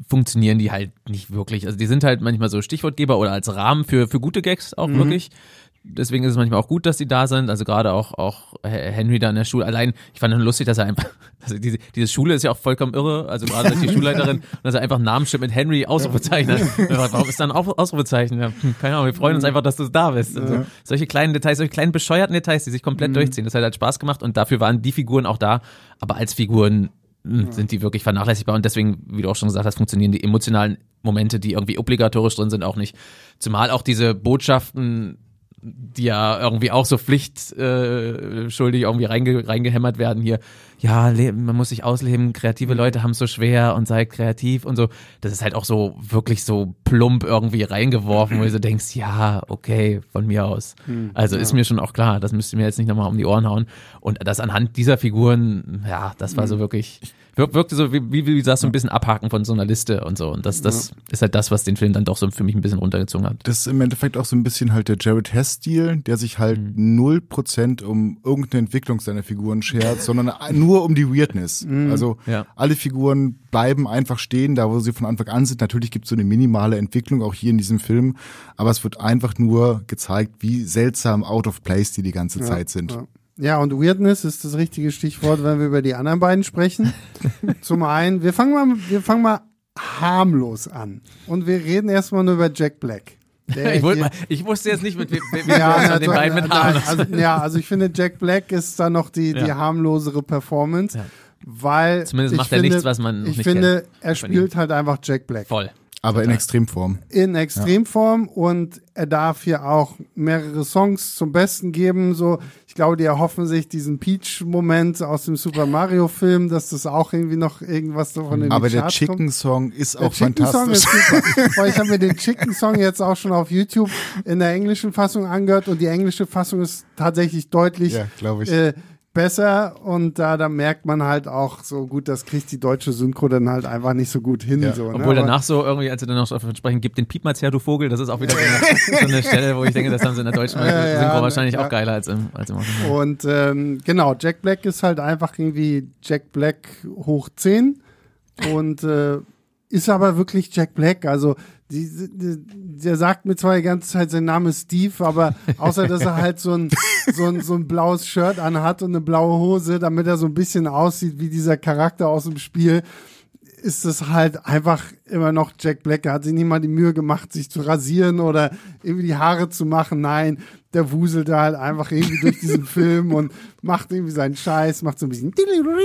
funktionieren die halt nicht wirklich. Also die sind halt manchmal so Stichwortgeber oder als Rahmen für, für gute Gags auch mhm. wirklich. Deswegen ist es manchmal auch gut, dass die da sind. Also gerade auch, auch Henry da in der Schule. Allein, ich fand es lustig, dass er einfach, also diese, diese Schule ist ja auch vollkommen irre. Also gerade durch die Schulleiterin, dass er einfach ein Namensschild mit Henry Ausrufezeichen hat. Warum ist da ein Ausrufezeichen? Ja, keine Ahnung, wir freuen uns einfach, dass du da bist. Also, ja. Solche kleinen Details, solche kleinen bescheuerten Details, die sich komplett mhm. durchziehen. Das hat halt Spaß gemacht und dafür waren die Figuren auch da. Aber als Figuren mh, sind die wirklich vernachlässigbar und deswegen, wie du auch schon gesagt hast, funktionieren die emotionalen Momente, die irgendwie obligatorisch drin sind, auch nicht. Zumal auch diese Botschaften, die ja irgendwie auch so pflichtschuldig äh, irgendwie reinge, reingehämmert werden hier. Ja, leben, man muss sich ausleben, kreative Leute haben es so schwer und seid kreativ und so. Das ist halt auch so wirklich so plump irgendwie reingeworfen, wo du so denkst, ja, okay, von mir aus. Also ist mir schon auch klar, das müsst ihr mir jetzt nicht nochmal um die Ohren hauen. Und das anhand dieser Figuren, ja, das war so wirklich, wir, wirkte so, wie, wie, wie sagst du, ein bisschen abhaken von so einer Liste und so. Und das, das ist halt das, was den Film dann doch so für mich ein bisschen runtergezogen hat. Das ist im Endeffekt auch so ein bisschen halt der Jared Hess-Stil, der sich halt null mhm. Prozent um irgendeine Entwicklung seiner Figuren schert, sondern nur um die Weirdness. Mhm. Also ja. alle Figuren bleiben einfach stehen, da wo sie von Anfang an sind. Natürlich gibt es so eine minimale Entwicklung, auch hier in diesem Film, aber es wird einfach nur gezeigt, wie seltsam out of place die die ganze ja, Zeit sind. Ja. Ja, und Weirdness ist das richtige Stichwort, wenn wir über die anderen beiden sprechen. Zum einen, wir fangen mal, wir fangen mal harmlos an. Und wir reden erstmal nur über Jack Black. Ich, wollte mal, ich wusste jetzt nicht, mit wem wir ja, also, den beiden mit harmlos. Also, ja, also ich finde, Jack Black ist da noch die, ja. die harmlosere Performance, ja. weil zumindest macht er finde, nichts, was man noch ich nicht finde, kennt. er spielt halt einfach Jack Black. Voll. Aber in Extremform. In Extremform ja. und er darf hier auch mehrere Songs zum Besten geben. So, ich glaube, die erhoffen sich diesen Peach-Moment aus dem Super Mario-Film, dass das auch irgendwie noch irgendwas so von den Aber Charts der Chicken-Song ist der auch Chicken fantastisch. Song ist super, weil ich habe mir den Chicken-Song jetzt auch schon auf YouTube in der englischen Fassung angehört und die englische Fassung ist tatsächlich deutlich ja, glaube ich. Äh, besser und da, da merkt man halt auch so gut, das kriegt die deutsche Synchro dann halt einfach nicht so gut hin. Ja. So, Obwohl ne? danach so irgendwie, als sie dann noch sprechen, gibt den Piep mal her, du Vogel, das ist auch wieder so eine, so eine Stelle, wo ich denke, das haben sie in der deutschen ja, Synchro ja, wahrscheinlich ja. auch geiler als im, als im Original. Und ähm, genau, Jack Black ist halt einfach irgendwie Jack Black hoch zehn und äh, ist aber wirklich Jack Black, also die, die, der sagt mir zwar die ganze Zeit, sein Name ist Steve, aber außer, dass er halt so ein, so ein, so ein blaues Shirt anhat und eine blaue Hose, damit er so ein bisschen aussieht wie dieser Charakter aus dem Spiel, ist es halt einfach immer noch Jack Black. Er hat sich nicht mal die Mühe gemacht, sich zu rasieren oder irgendwie die Haare zu machen. Nein, der wuselt da halt einfach irgendwie durch diesen Film und macht irgendwie seinen Scheiß, macht so ein bisschen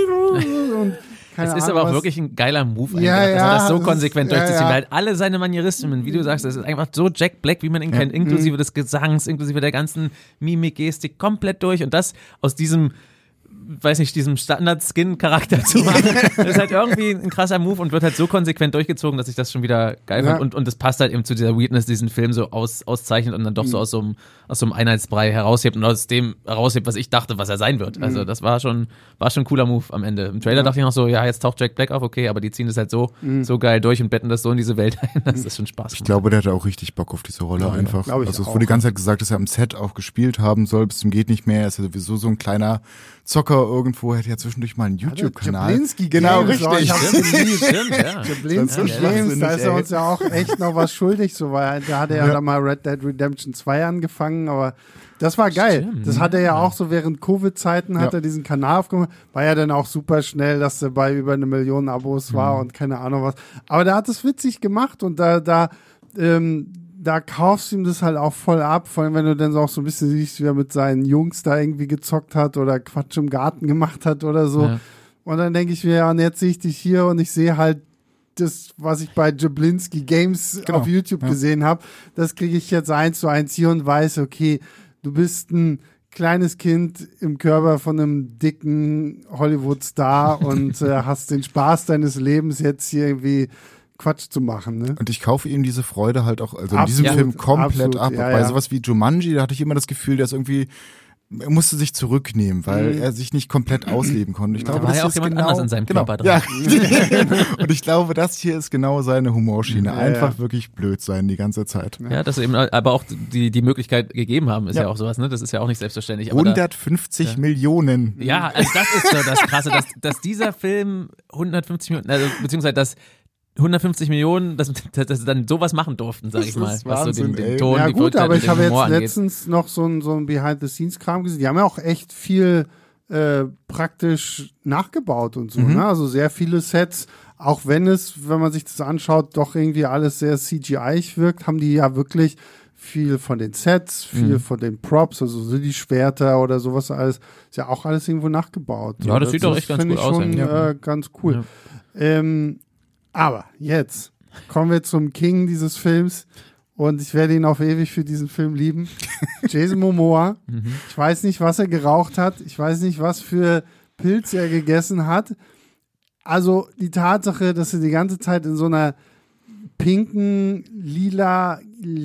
und keine es ist Ahnung, aber auch was. wirklich ein geiler Move, ja, eigentlich, ja, dass er das so das konsequent ist, durchzieht. ja, ja. Weil alle seine Manierismen, wie du sagst, das ist einfach so Jack Black, wie man ihn ja. kennt, inklusive des Gesangs, inklusive der ganzen Mimik, Gestik, komplett durch. Und das aus diesem, weiß nicht, diesem Standard-Skin-Charakter zu machen, das ist halt irgendwie ein krasser Move und wird halt so konsequent durchgezogen, dass ich das schon wieder geil ja. fand. Und, und das passt halt eben zu dieser Weirdness, diesen Film so aus, auszeichnet und dann doch so aus so einem, aus so einem Einheitsbrei heraushebt und aus dem heraushebt, was ich dachte, was er sein wird. Also das war schon, war schon ein cooler Move am Ende. Im Trailer ja. dachte ich noch so, ja, jetzt taucht Jack Black auf, okay, aber die ziehen das halt so, mhm. so geil durch und betten das so in diese Welt ein, dass das schon Spaß macht. Ich glaube, der hatte auch richtig Bock auf diese Rolle ja, einfach. Ja, also es auch. wurde die ganze Zeit gesagt, dass er am Set auch gespielt haben soll, bis zum geht nicht mehr. Er ist ja sowieso so ein kleiner Zocker irgendwo, er hat ja zwischendurch mal einen YouTube-Kanal. Jablinski genau, Games, richtig. So, stimmt, stimmt, ja. Jablinski ja, Games, da ist er ey. uns ja auch echt noch was schuldig, so, weil da hat er ja, ja dann mal Red Dead Redemption zwei angefangen, aber das war geil. Stimmt, das hat er ja, ja auch so während Covid-Zeiten hat ja. er diesen Kanal aufgemacht, war ja dann auch super schnell, dass er bei über eine Million Abos war mhm. und keine Ahnung was. Aber der hat es witzig gemacht und da, da, ähm, da kaufst du ihm das halt auch voll ab, vor allem wenn du dann so auch so ein bisschen siehst, wie er mit seinen Jungs da irgendwie gezockt hat oder Quatsch im Garten gemacht hat oder so. Ja. Und dann denke ich mir, ja, und jetzt sehe ich dich hier und ich sehe halt das, was ich bei Jablinski Games genau. auf YouTube ja. gesehen habe, das kriege ich jetzt eins zu eins hier und weiß, okay, du bist ein kleines Kind im Körper von einem dicken Hollywood-Star und äh, hast den Spaß deines Lebens jetzt hier irgendwie Quatsch zu machen, ne? Und ich kaufe ihm diese Freude halt auch, also in Absolut, diesem Film komplett absolut, ab. ja, Bei ja. sowas wie Jumanji, da hatte ich immer das Gefühl, der ist irgendwie, er musste sich zurücknehmen, weil Mhm. er sich nicht komplett ausleben konnte. Ich Da glaube, war das ja auch ist jemand genau, anders in seinem genau, Körper drin. Ja. Und ich glaube, das hier ist genau seine Humorschiene. Ja, Einfach ja. wirklich blöd sein die ganze Zeit. Ja, dass sie eben aber auch die, die Möglichkeit gegeben haben, ist ja, Ja. auch sowas, ne? Das ist ja auch nicht selbstverständlich. Aber hundertfünfzig da, Millionen. ja, also das ist so das Krasse, dass, dass dieser Film hundertfünfzig Millionen, also beziehungsweise dass hundertfünfzig Millionen, dass, dass sie dann sowas machen durften, sag Das ich mal. ist Was so Wahnsinn, den, ey. den Ton, Ja die gut, aber ich den habe jetzt Humor angeht. letztens noch so ein, so ein Behind-the-Scenes-Kram gesehen. Die haben ja auch echt viel äh, praktisch nachgebaut und so. Mhm. Ne? Also sehr viele Sets, auch wenn es, wenn man sich das anschaut, doch irgendwie alles sehr C G I-ig wirkt, haben die ja wirklich viel von den Sets, viel Mhm. von den Props, also so die Schwerter oder sowas alles, ist ja auch alles irgendwo nachgebaut. Ja, das sieht doch echt ganz finde gut ich aus schon, eigentlich, ja. äh, ganz cool. Ja. Ähm, aber jetzt kommen wir zum King dieses Films und ich werde ihn auf ewig für diesen Film lieben. Jason Momoa. Mhm. Ich weiß nicht, was er geraucht hat. Ich weiß nicht, was für Pilze er gegessen hat. Also die Tatsache, dass er die ganze Zeit in so einer pinken, lila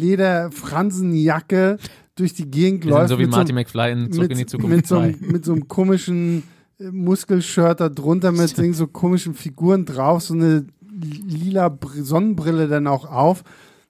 Lederfransenjacke durch die Gegend Wir sind läuft. so wie mit Marty so, McFly in Zurück mit, in die Zukunft mit, so, zwei. einem- mit so einem komischen äh, Muskelshirt da drunter mit Stimmt. so komischen Figuren drauf, so eine lila Br- Sonnenbrille dann auch auf.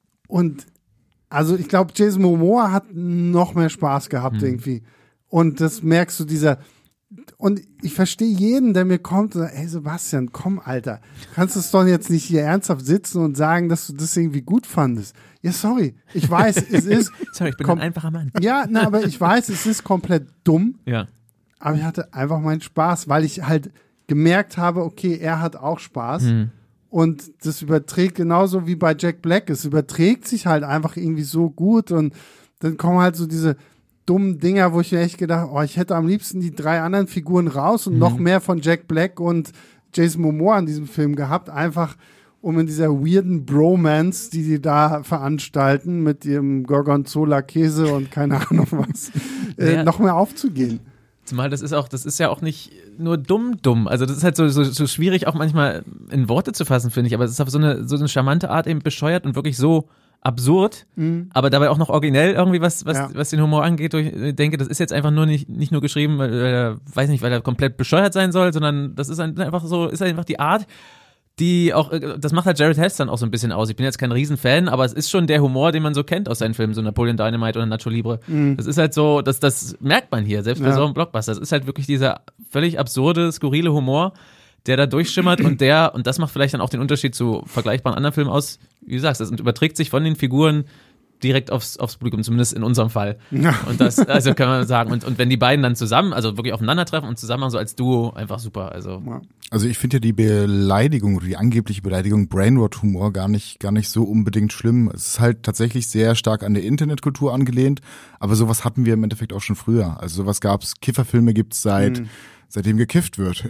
Und also ich glaube, Jason Momoa hat noch mehr Spaß gehabt Mhm. irgendwie. Und das merkst du, dieser und ich verstehe jeden, der mir kommt und sagt, ey Sebastian, komm, Alter, kannst du es doch jetzt nicht hier ernsthaft sitzen und sagen, dass du das irgendwie gut fandest. Ja, sorry, ich weiß, es ist, Sorry, ich bin komm- ein einfacher Mann. ja, na, aber ich weiß, es ist komplett dumm, Ja. aber ich hatte einfach meinen Spaß, weil ich halt gemerkt habe, okay, er hat auch Spaß. Mhm. Und das überträgt genauso wie bei Jack Black. Es überträgt sich halt einfach irgendwie so gut und dann kommen halt so diese dummen Dinger, wo ich mir echt gedacht, oh, ich hätte am liebsten die drei anderen Figuren raus und Mhm. noch mehr von Jack Black und Jason Momoa in diesem Film gehabt, einfach um in dieser weirden Bromance, die die da veranstalten mit ihrem Gorgonzola-Käse und keine Ahnung was, äh, Ja. noch mehr aufzugehen. Zumal das ist auch, das ist ja auch nicht nur dumm, dumm. Also das ist halt so, so, so schwierig auch manchmal in Worte zu fassen, finde ich. Aber es ist auf so eine, so eine charmante Art eben bescheuert und wirklich so absurd, Mhm. aber dabei auch noch originell irgendwie, was, was, Ja. was den Humor angeht. Ich denke, das ist jetzt einfach nur nicht, nicht nur geschrieben, weil er, weiß nicht, weil er komplett bescheuert sein soll, sondern das ist ein- einfach so, ist einfach die Art, die auch, äh, das macht halt Jared Hess dann auch so ein bisschen aus. Ich bin jetzt kein Riesenfan, aber es ist schon der Humor, den man so kennt aus seinen Filmen, so Napoleon Dynamite oder Nacho Libre. Das ist halt so, das, das merkt man hier, selbst bei Ja. so einem Blockbuster. Das ist halt wirklich dieser völlig absurde, skurrile Humor, der da durchschimmert und der, und das macht vielleicht dann auch den Unterschied zu vergleichbaren anderen Filmen aus, wie du sagst, das überträgt sich von den Figuren direkt aufs, aufs Publikum, zumindest in unserem Fall. Ja. Und das, also kann man sagen, und, und wenn die beiden dann zusammen, also wirklich aufeinandertreffen und zusammen so als Duo, einfach super. Also Ja. Also ich finde ja die Beleidigung oder die angebliche Beleidigung Brainrot-Humor gar nicht, gar nicht so unbedingt schlimm. Es ist halt tatsächlich sehr stark an der Internetkultur angelehnt, aber sowas hatten wir im Endeffekt auch schon früher. Also sowas gab's, Kifferfilme gibt's seit, Mhm. seitdem gekifft wird.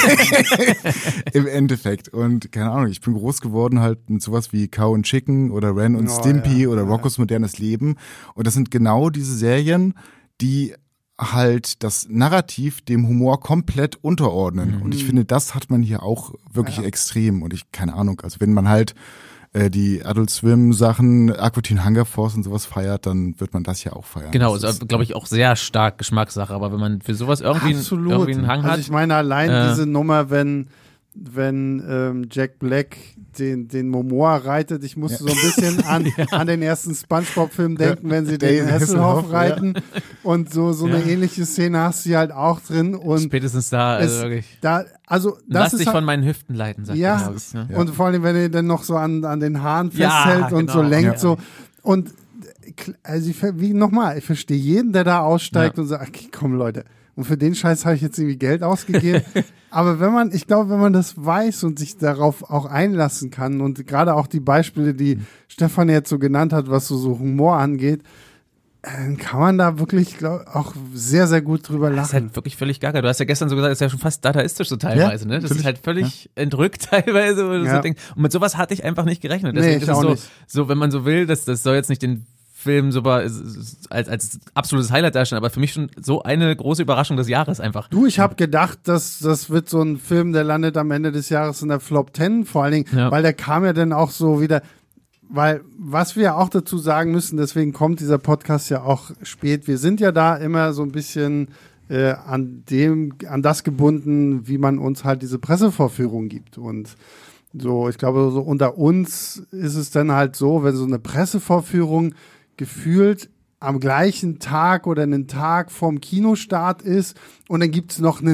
Im Endeffekt. Und keine Ahnung, ich bin groß geworden halt mit sowas wie Cow and Chicken oder Ren und Oh, Stimpy ja, oder ja. Roccos modernes Leben. Und das sind genau diese Serien, die halt das Narrativ dem Humor komplett unterordnen. Mhm. Und ich finde, das hat man hier auch wirklich Ja. extrem. Und ich, keine Ahnung, also wenn man halt äh, die Adult Swim Sachen, Aqua Teen Hunger Force und sowas feiert, dann wird man das hier auch feiern. genau, das ist, glaube ich, auch sehr stark Geschmackssache, aber wenn man für sowas irgendwie, Absolut. irgendwie einen Hang also hat, ich meine, allein Äh. diese Nummer, wenn, wenn ähm, Jack Black den, den Momoa reitet, ich musste so ein bisschen an, an den ersten Spongebob-Film denken, wenn sie den Den Hasselhoff Hasselhoff, reiten. Und so, so eine Ja. ähnliche Szene hast du hier halt auch drin. Und spätestens da, also es- wirklich. da, also das Lass ist dich halt, von meinen Hüften leiten, sagt Ja. er, glaub ich, ne? Ja. und vor allem, wenn er dann noch so an, an den Haaren Ja, festhält und so genau. lenkt, Ja. so. Und äh, also ich, ver- wie nochmal, ich verstehe jeden, der da aussteigt Ja. und sagt, okay, komm Leute, und für den Scheiß habe ich jetzt irgendwie Geld ausgegeben. Aber wenn man, ich glaube, wenn man das weiß und sich darauf auch einlassen kann und gerade auch die Beispiele, die Mhm. Stefan jetzt so genannt hat, was so, so Humor angeht, äh, dann kann man da wirklich glaub, auch sehr, sehr gut drüber Das ist lachen. halt wirklich völlig gaga. Du hast ja gestern so gesagt, das ist ja schon fast dadaistisch so teilweise, Ja, ne? Das ist natürlich. halt völlig entrückt teilweise. Wo du Ja. so denkst. Und mit sowas hatte ich einfach nicht gerechnet. Nee, Deswegen ich ist es auch so, nicht. so, wenn man so will, das, das soll jetzt nicht den Film super als, als absolutes Highlight darstellen, aber für mich schon so eine große Überraschung des Jahres einfach. Du, ich habe gedacht, dass das wird so ein Film, der landet am Ende des Jahres in der Flop zehn, vor allen Dingen, Ja. weil der kam ja dann auch so wieder, weil was wir ja auch dazu sagen müssen, deswegen kommt dieser Podcast ja auch spät. Wir sind ja da immer so ein bisschen äh, an dem, an das gebunden, wie man uns halt diese Pressevorführung gibt. Und so, ich glaube, so unter uns ist es dann halt so, wenn so eine Pressevorführung gefühlt am gleichen Tag oder einen Tag vorm Kinostart ist und dann gibt's noch einen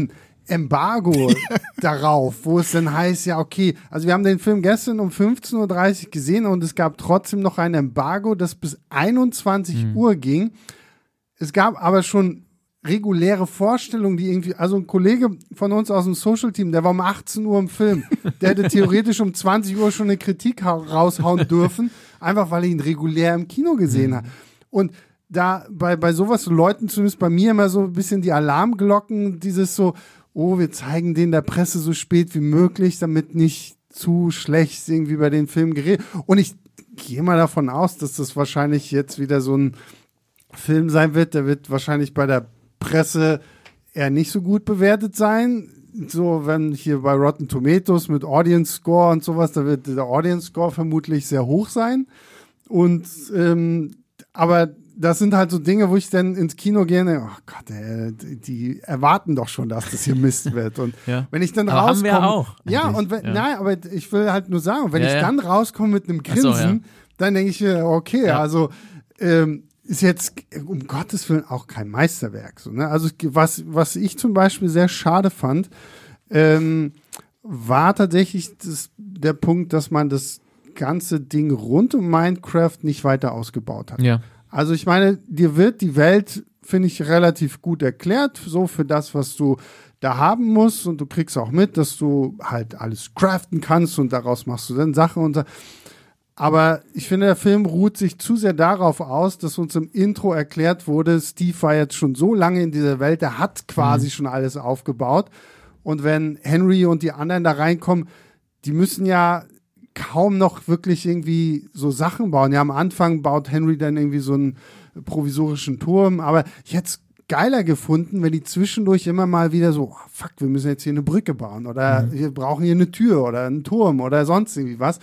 Embargo darauf, wo es dann heißt, ja okay, also wir haben den Film gestern um fünfzehn Uhr dreißig gesehen und es gab trotzdem noch ein Embargo, das bis einundzwanzig mhm. Uhr ging. Es gab aber schon reguläre Vorstellungen, die irgendwie, also ein Kollege von uns aus dem Social-Team, der war um achtzehn Uhr im Film, der hätte theoretisch um zwanzig Uhr schon eine Kritik raushauen dürfen, einfach weil er ihn regulär im Kino gesehen hat. Und da bei, bei sowas läuten zumindest bei mir immer so ein bisschen die Alarmglocken, dieses so, oh, wir zeigen den der Presse so spät wie möglich, damit nicht zu schlecht irgendwie über den Film geredet. Und ich gehe mal davon aus, dass das wahrscheinlich jetzt wieder so ein Film sein wird, der wird wahrscheinlich bei der Presse eher nicht so gut bewertet sein. So, wenn hier bei Rotten Tomatoes mit Audience Score und sowas, da wird der Audience Score vermutlich sehr hoch sein. Und, ähm, aber das sind halt so Dinge, wo ich dann ins Kino gehe und denke, oh Gott, ey, die erwarten doch schon, dass das hier Mist wird. Und ja. wenn ich dann aber rauskomme. Haben wir auch, ja, und wenn, ja. nein, aber ich will halt nur sagen, wenn ja, ich ja. dann rauskomme mit einem Grinsen, so, ja. dann denke ich mir, okay, ja. also, ähm, ist jetzt um Gottes Willen auch kein Meisterwerk. So, ne? Also was, was ich zum Beispiel sehr schade fand, ähm, war tatsächlich das, der Punkt, dass man das ganze Ding rund um Minecraft nicht weiter ausgebaut hat. Ja. Also ich meine, dir wird die Welt, finde ich, relativ gut erklärt, so für das, was du da haben musst, und du kriegst auch mit, dass du halt alles craften kannst und daraus machst du dann Sachen und aber ich finde, der Film ruht sich zu sehr darauf aus, dass uns im Intro erklärt wurde, Steve war jetzt schon so lange in dieser Welt, der hat quasi mhm. schon alles aufgebaut. Und wenn Henry und die anderen da reinkommen, die müssen ja kaum noch wirklich irgendwie so Sachen bauen. Ja, am Anfang baut Henry dann irgendwie so einen provisorischen Turm, aber ich hätte es geiler gefunden, wenn die zwischendurch immer mal wieder so, oh, fuck, wir müssen jetzt hier eine Brücke bauen oder mhm. wir brauchen hier eine Tür oder einen Turm oder sonst irgendwie was,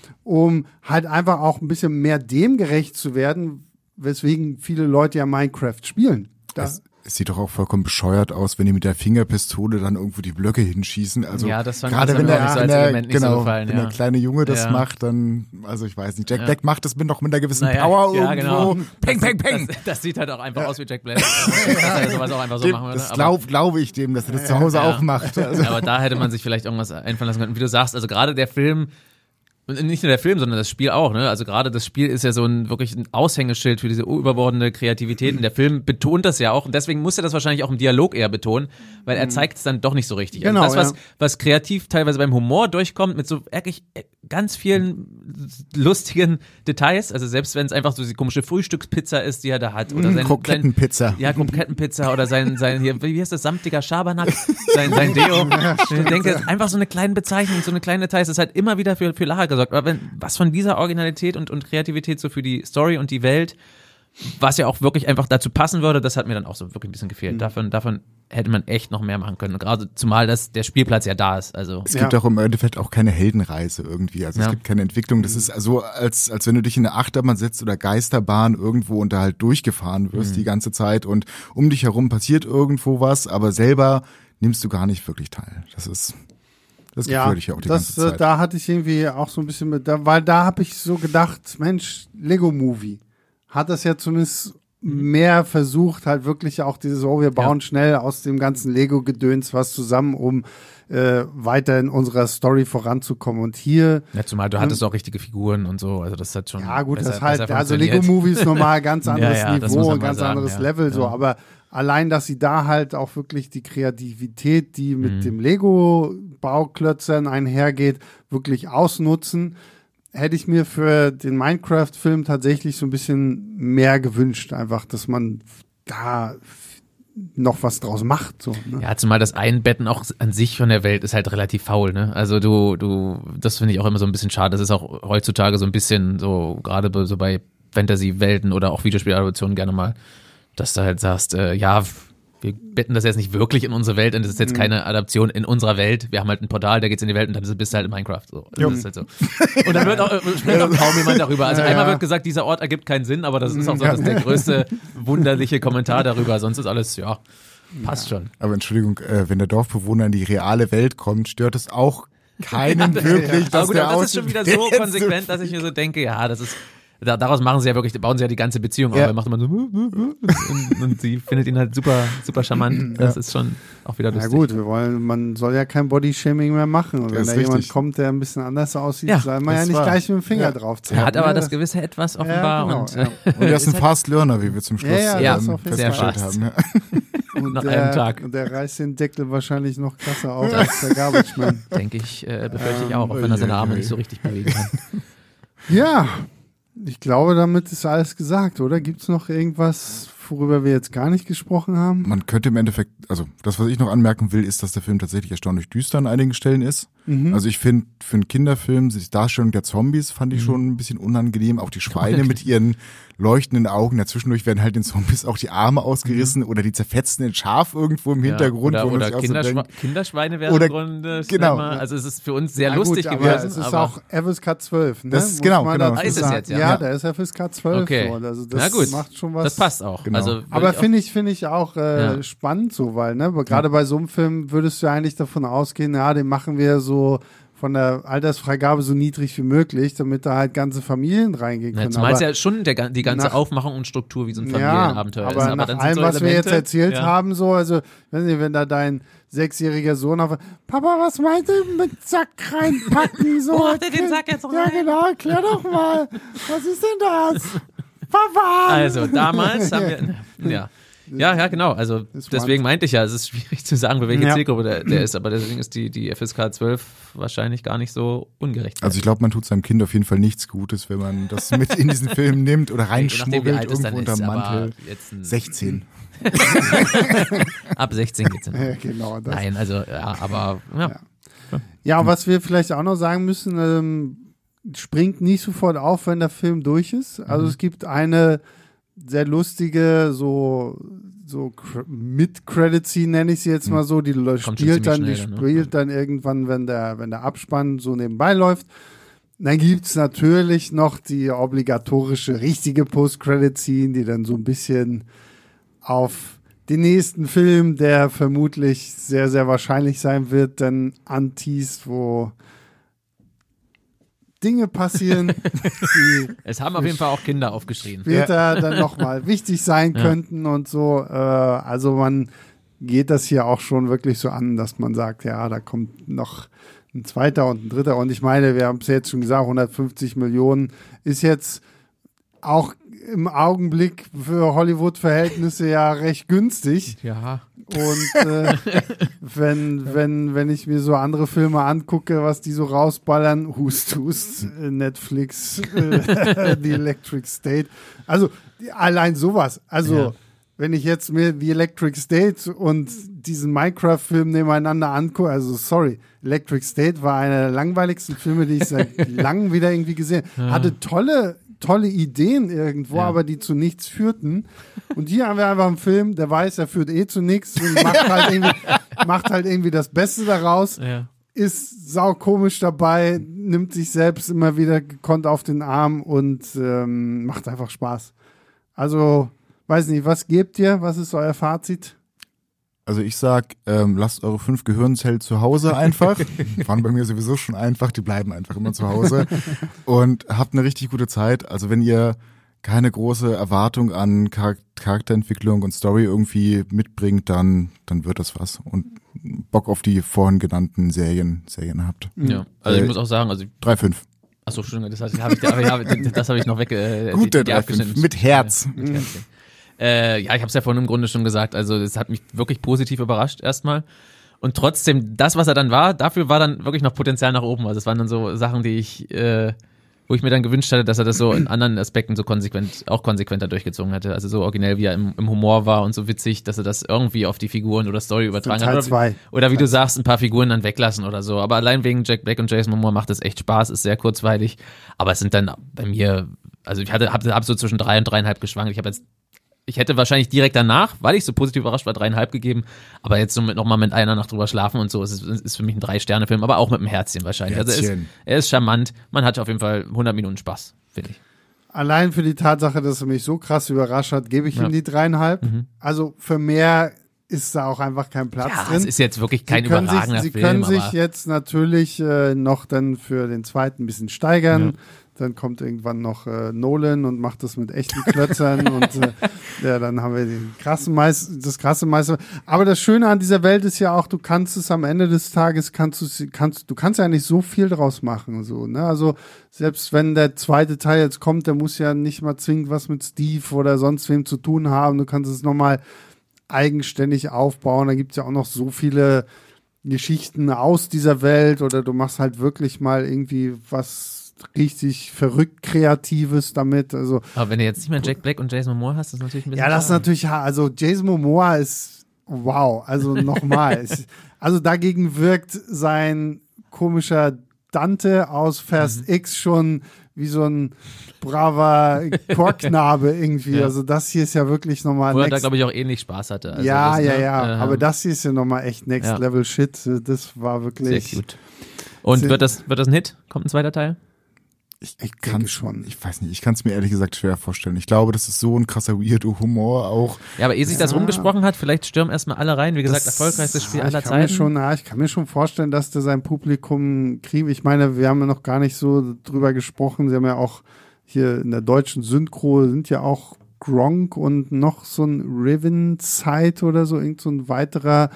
um halt einfach auch ein bisschen mehr dem gerecht zu werden, weswegen viele Leute ja Minecraft spielen. Das es sieht doch auch vollkommen bescheuert aus, wenn die mit der Fingerpistole dann irgendwo die Blöcke hinschießen. Also ja, das fand gerade wenn der, nicht so als wenn der, Element nicht genau, so gefallen, wenn ja. der kleine Junge das ja. macht, dann, also ich weiß nicht, Jack ja. Black macht das mit noch mit einer gewissen naja, Power ja, irgendwo. Genau. Peng, peng, peng. Das, das sieht halt auch einfach ja. aus wie Jack Black. Dass er sowas auch einfach so dem, machen würde. Das glaube glaub ich dem, dass er das ja. zu Hause ja. auch macht. Also. Aber da hätte man sich vielleicht irgendwas einfallen lassen können. Wie du sagst, also gerade der Film, und nicht nur der Film, sondern das Spiel auch, ne? Also gerade das Spiel ist ja so ein wirklich ein Aushängeschild für diese überbordende Kreativität. Und der Film betont das ja auch. Und deswegen muss er das wahrscheinlich auch im Dialog eher betonen, weil er zeigt es dann doch nicht so richtig. Genau, also das, was, ja. was kreativ teilweise beim Humor durchkommt, mit so wirklich ganz vielen lustigen Details. Also selbst wenn es einfach so diese komische Frühstückspizza ist, die er da hat. Oder sein, Krokettenpizza. Sein, ja, Krokettenpizza oder sein, sein hier, wie heißt das, samtiger Schabernack, sein, sein Deo. Ja, ich denke, einfach so eine kleine Bezeichnung, so eine kleine Details, das hat immer wieder für, für Lacher gesorgt. Aber wenn, was von dieser Originalität und, und Kreativität so für die Story und die Welt, was ja auch wirklich einfach dazu passen würde, das hat mir dann auch so wirklich ein bisschen gefehlt. Mhm. Davon, davon hätte man echt noch mehr machen können. Und gerade zumal das, der Spielplatz ja da ist. Also. Es gibt ja. auch im Endeffekt auch keine Heldenreise irgendwie. Also ja. es gibt keine Entwicklung. Das ist also, als, als wenn du dich in eine Achterbahn setzt oder Geisterbahn irgendwo und da halt durchgefahren wirst mhm. die ganze Zeit und um dich herum passiert irgendwo was, aber selber nimmst du gar nicht wirklich teil. Das ist, das ja, gefällt ich auch die das, ganze Zeit. Da hatte ich irgendwie auch so ein bisschen mit, da, weil da habe ich so gedacht, Mensch, Lego Movie hat das ja zumindest mehr versucht, halt wirklich auch dieses, oh, wir bauen ja. schnell aus dem ganzen Lego-Gedöns was zusammen, um äh, weiter in unserer Story voranzukommen. Und hier... Ja, zumal du ähm, hattest auch richtige Figuren und so, also das hat schon... Ja gut, besser, das halt, also Lego Movie ist normal ganz anderes ja, ja, Niveau, ein ganz sagen, anderes ja. Level, so, ja. aber allein, dass sie da halt auch wirklich die Kreativität, die mit mhm. dem Lego-Bauklötzern einhergeht, wirklich ausnutzen, hätte ich mir für den Minecraft-Film tatsächlich so ein bisschen mehr gewünscht, einfach, dass man da noch was draus macht. So, ne? Ja, zumal das Einbetten auch an sich von der Welt ist halt relativ faul, ne? Also du, du, das finde ich auch immer so ein bisschen schade. Das ist auch heutzutage so ein bisschen so, gerade so bei Fantasy-Welten oder auch Videospieladaptionen gerne mal, dass du halt sagst, äh, ja, wir betten das jetzt nicht wirklich in unsere Welt und das ist jetzt keine Adaption in unserer Welt. Wir haben halt ein Portal, da geht's in die Welt und dann bist du halt in Minecraft. So. Also das ist halt so. Und dann wird auch, spricht auch kaum jemand darüber. Also ja, einmal ja. wird gesagt, dieser Ort ergibt keinen Sinn, aber das ist auch so das ist der größte wunderliche Kommentar darüber. Sonst ist alles, ja, passt ja. schon. Aber Entschuldigung, äh, wenn der Dorfbewohner in die reale Welt kommt, stört es auch keinen wirklich, dass aber gut, der aber das aussieht. ist schon wieder so konsequent, dass ich mir so denke, ja, das ist Da, daraus machen sie ja wirklich, bauen sie ja die ganze Beziehung auf. Ja. Er macht immer so und, und sie findet ihn halt super, super charmant. Das ist schon auch wieder Na lustig. gut, wir wollen, man soll ja kein Bodyshaming mehr machen. Und Das wenn ist da jemand richtig. kommt, der ein bisschen anders aussieht, Ja, soll man ja das nicht war- gleich mit dem Finger Ja. drauf zeigen. Er hat aber ne? das gewisse Etwas offenbar genau, und ja. Und er ist ein Fast Learner, wie wir zum Schluss Ja, ja, ähm, das auf jeden festgestellt Fall. haben. Ja. Und nach der, einem Tag. Und der reißt den Deckel wahrscheinlich noch krasser auf als der Garbage Man. denke ich, äh, befürchte ich Ähm, auch, auch wenn er seine Arme ui, ui. nicht so richtig bewegen kann. Ja, ich glaube, damit ist alles gesagt, oder? Gibt's noch irgendwas, worüber wir jetzt gar nicht gesprochen haben? Man könnte im Endeffekt, also das, was ich noch anmerken will, ist, dass der Film tatsächlich erstaunlich düster an einigen Stellen ist. Mhm. Also ich finde, für einen Kinderfilm, die Darstellung der Zombies fand ich schon ein bisschen unangenehm. Auch die Schweine mit ihren leuchtenden Augen. Dazwischendurch werden halt den Zombies auch die Arme ausgerissen oder die zerfetzen ein Schaf irgendwo im Hintergrund. Ja, wo oder man oder sich auch so Kinderschwe denkt, Kinderschweine wären Oder- im Grunde genau. schlimmer. Also es ist für uns sehr Na lustig gut, aber gewesen. es ist aber auch F S K zwölf, ne? Das ist- Muss genau, man genau. dazu Ah, ist es sagen. jetzt, ja. Ja, Ja. der ist F S K zwölf. Okay. So. Also das Na gut. macht schon was. das passt auch. Genau. Also würde Aber ich auch- finde ich, finde ich auch äh, Ja. spannend so, weil, ne, gerade bei so einem Film würdest du ja eigentlich davon ausgehen, ja, den machen wir so von der Altersfreigabe so niedrig wie möglich, damit da halt ganze Familien reingehen Ja, können. zumal es aber ja schon der, gan- die ganze nach- Aufmachung und Struktur wie so ein ja, Familienabenteuer aber ist. nach dann allem, sind so was wir jetzt Elemente- erzählt ja. haben, so, also, weiß nicht, wenn da dein sechsjähriger Sohn auf, Papa, was meint ihr mit Sack reinpacken? So, Wo macht ihr den Sack jetzt Ja, rein? genau, erklär doch mal. Was ist denn das? Papa! Also damals haben wir, ja. Ja, ja, genau. Also Das deswegen meinte ich ja, es ist schwierig zu sagen, für welche Ja. Zielgruppe der, der ist, aber deswegen ist die, die F S K zwölf wahrscheinlich gar nicht so ungerecht. Also ich glaube, man tut seinem Kind auf jeden Fall nichts Gutes, wenn man das mit in diesen Film nimmt oder Je nachdem, wie reinschmuggelt alt es dann irgendwo ist, unterm aber Mantel. jetzt ein, sechzehn. ab sechzehn geht's dann. Ja, genau, das. Nein, also ja, aber ja. Ja. Ja, was wir vielleicht auch noch sagen müssen, ähm, springt nicht sofort auf, wenn der Film durch ist. Also Mhm. es gibt eine sehr lustige, so, so Cr- Mid-Credit-Scene, nenne ich sie jetzt mal so, die le- schon spielt dann, ziemlich die schnell dann, ne? spielt dann irgendwann, wenn der, wenn der Abspann so nebenbei läuft. Dann gibt's natürlich noch die obligatorische, richtige Post-Credit-Scene, die dann so ein bisschen auf den nächsten Film, der vermutlich sehr, sehr wahrscheinlich sein wird, dann anteast, wo Dinge passieren, die Es haben auf jeden Fall auch Kinder aufgeschrien. später dann nochmal wichtig sein Ja. könnten und so. Äh, also man geht das hier auch schon wirklich so an, dass man sagt, ja, da kommt noch ein zweiter und ein dritter. Und ich meine, wir haben es jetzt schon gesagt, hundertfünfzig Millionen ist jetzt auch im Augenblick für Hollywood-Verhältnisse ja recht günstig. Ja. Und äh, wenn, wenn, wenn ich mir so andere Filme angucke, was die so rausballern, Hust, Hust, äh, Netflix, äh, The Electric State. Also die, allein sowas. Also Ja. wenn ich jetzt mir The Electric State und diesen Minecraft-Film nebeneinander angucke, also sorry, Electric State war einer der langweiligsten Filme, die ich seit langem wieder irgendwie gesehen habe. Hatte tolle tolle Ideen irgendwo, Ja. aber die zu nichts führten. Und hier haben wir einfach einen Film, der weiß, er führt eh zu nichts und macht halt irgendwie, macht halt irgendwie das Beste daraus, Ja. ist saukomisch dabei, nimmt sich selbst immer wieder gekonnt auf den Arm und ähm, macht einfach Spaß. Also, weiß nicht, was gebt ihr? Was ist euer Fazit? Also ich sag, ähm, lasst eure fünf Gehirnzellen zu Hause einfach. Waren bei mir sowieso schon einfach, die bleiben einfach immer zu Hause. Und habt eine richtig gute Zeit. Also wenn ihr keine große Erwartung an Char- Charakterentwicklung und Story irgendwie mitbringt, dann, dann wird das was. Und Bock auf die vorhin genannten Serien, Serien habt. Ja. Also ich Äh, muss auch sagen, also drei Komma fünf. achso, Entschuldigung, das habe ich, hab ich, hab, das habe ich noch weg. Äh, Gut, die, der die drei Komma fünf. abgeschnitten. Mit Herz. Ja, mit Herzchen. Äh, ja, ich habe es ja vorhin im Grunde schon gesagt. Also es hat mich wirklich positiv überrascht erstmal. Und trotzdem, das, was er dann war, dafür war dann wirklich noch Potenzial nach oben. Also es waren dann so Sachen, die ich, äh, wo ich mir dann gewünscht hatte, dass er das so in anderen Aspekten so konsequent, auch konsequenter durchgezogen hätte. Also so originell, wie er im, im Humor war und so witzig, dass er das irgendwie auf die Figuren oder Story übertragen Teil hat. Oder, zwei. oder wie du sagst, ein paar Figuren dann weglassen oder so. Aber allein wegen Jack Black und Jason Momoa macht es echt Spaß, ist sehr kurzweilig. Aber es sind dann bei mir, also ich hatte, hab, hab so zwischen drei und dreieinhalb geschwankt. Ich habe jetzt Ich hätte wahrscheinlich direkt danach, weil ich so positiv überrascht war, dreieinhalb gegeben. Aber jetzt so mit, noch mal mit einer Nacht drüber schlafen und so, ist, ist für mich ein Drei-Sterne-Film, aber auch mit einem Herzchen wahrscheinlich. Also er ist, Herzchen. er ist charmant. Man hat auf jeden Fall hundert Minuten Spaß, finde ich. Allein für die Tatsache, dass er mich so krass überrascht hat, gebe ich Ja. ihm die dreieinhalb. Also für mehr ist da auch einfach kein Platz Ja, drin. es ist jetzt wirklich kein Sie können überragender sich, Sie Film, können aber sich jetzt natürlich äh, noch dann für den zweiten ein bisschen steigern. dann kommt irgendwann noch äh, Nolan und macht das mit echten Klötzern und äh, ja, dann haben wir den krassen Meister, das krasse Meister. Aber das Schöne an dieser Welt ist ja auch, du kannst es am Ende des Tages, kannst du, kannst, du kannst ja nicht so viel draus machen, so, ne? Also, selbst wenn der zweite Teil jetzt kommt, der muss ja nicht mal zwingend was mit Steve oder sonst wem zu tun haben. Du kannst es nochmal eigenständig aufbauen. Da gibt es ja auch noch so viele Geschichten aus dieser Welt oder du machst halt wirklich mal irgendwie was richtig verrückt Kreatives damit. Also, aber wenn du jetzt nicht mehr Jack Black und Jason Momoa hast, das ist natürlich ein bisschen ja, das ist schade. natürlich, also Jason Momoa ist wow, also nochmal. Also dagegen wirkt sein komischer Dante aus Fast mhm. X schon wie so ein braver Chorknabe irgendwie. Ja. Also das hier ist ja wirklich nochmal Wo er da, glaube ich, auch ähnlich Spaß hatte. Also ja, das, ja, ne? ja. Ähm, aber das hier ist ja nochmal echt Next ja. Level Shit. Das war wirklich. Sehr gut. Und wird das, wird das ein Hit? Kommt ein zweiter Teil? Ich, ich kann schon. Ich weiß nicht, ich kann es mir ehrlich gesagt schwer vorstellen. Ich glaube, das ist so ein krasser weirdo Humor auch. Ja, aber ehe sich ja. das rumgesprochen hat, vielleicht stürmen erstmal alle rein. Wie gesagt, das, erfolgreichstes Spiel aller ich kann Zeiten. Mir schon, ja, ich kann mir schon vorstellen, dass der sein Publikum kriegt. Ich meine, wir haben ja noch gar nicht so drüber gesprochen. Sie haben ja auch hier in der deutschen Synchro sind ja auch Gronk und noch so ein Riven-Site oder so, irgend so ein weiterer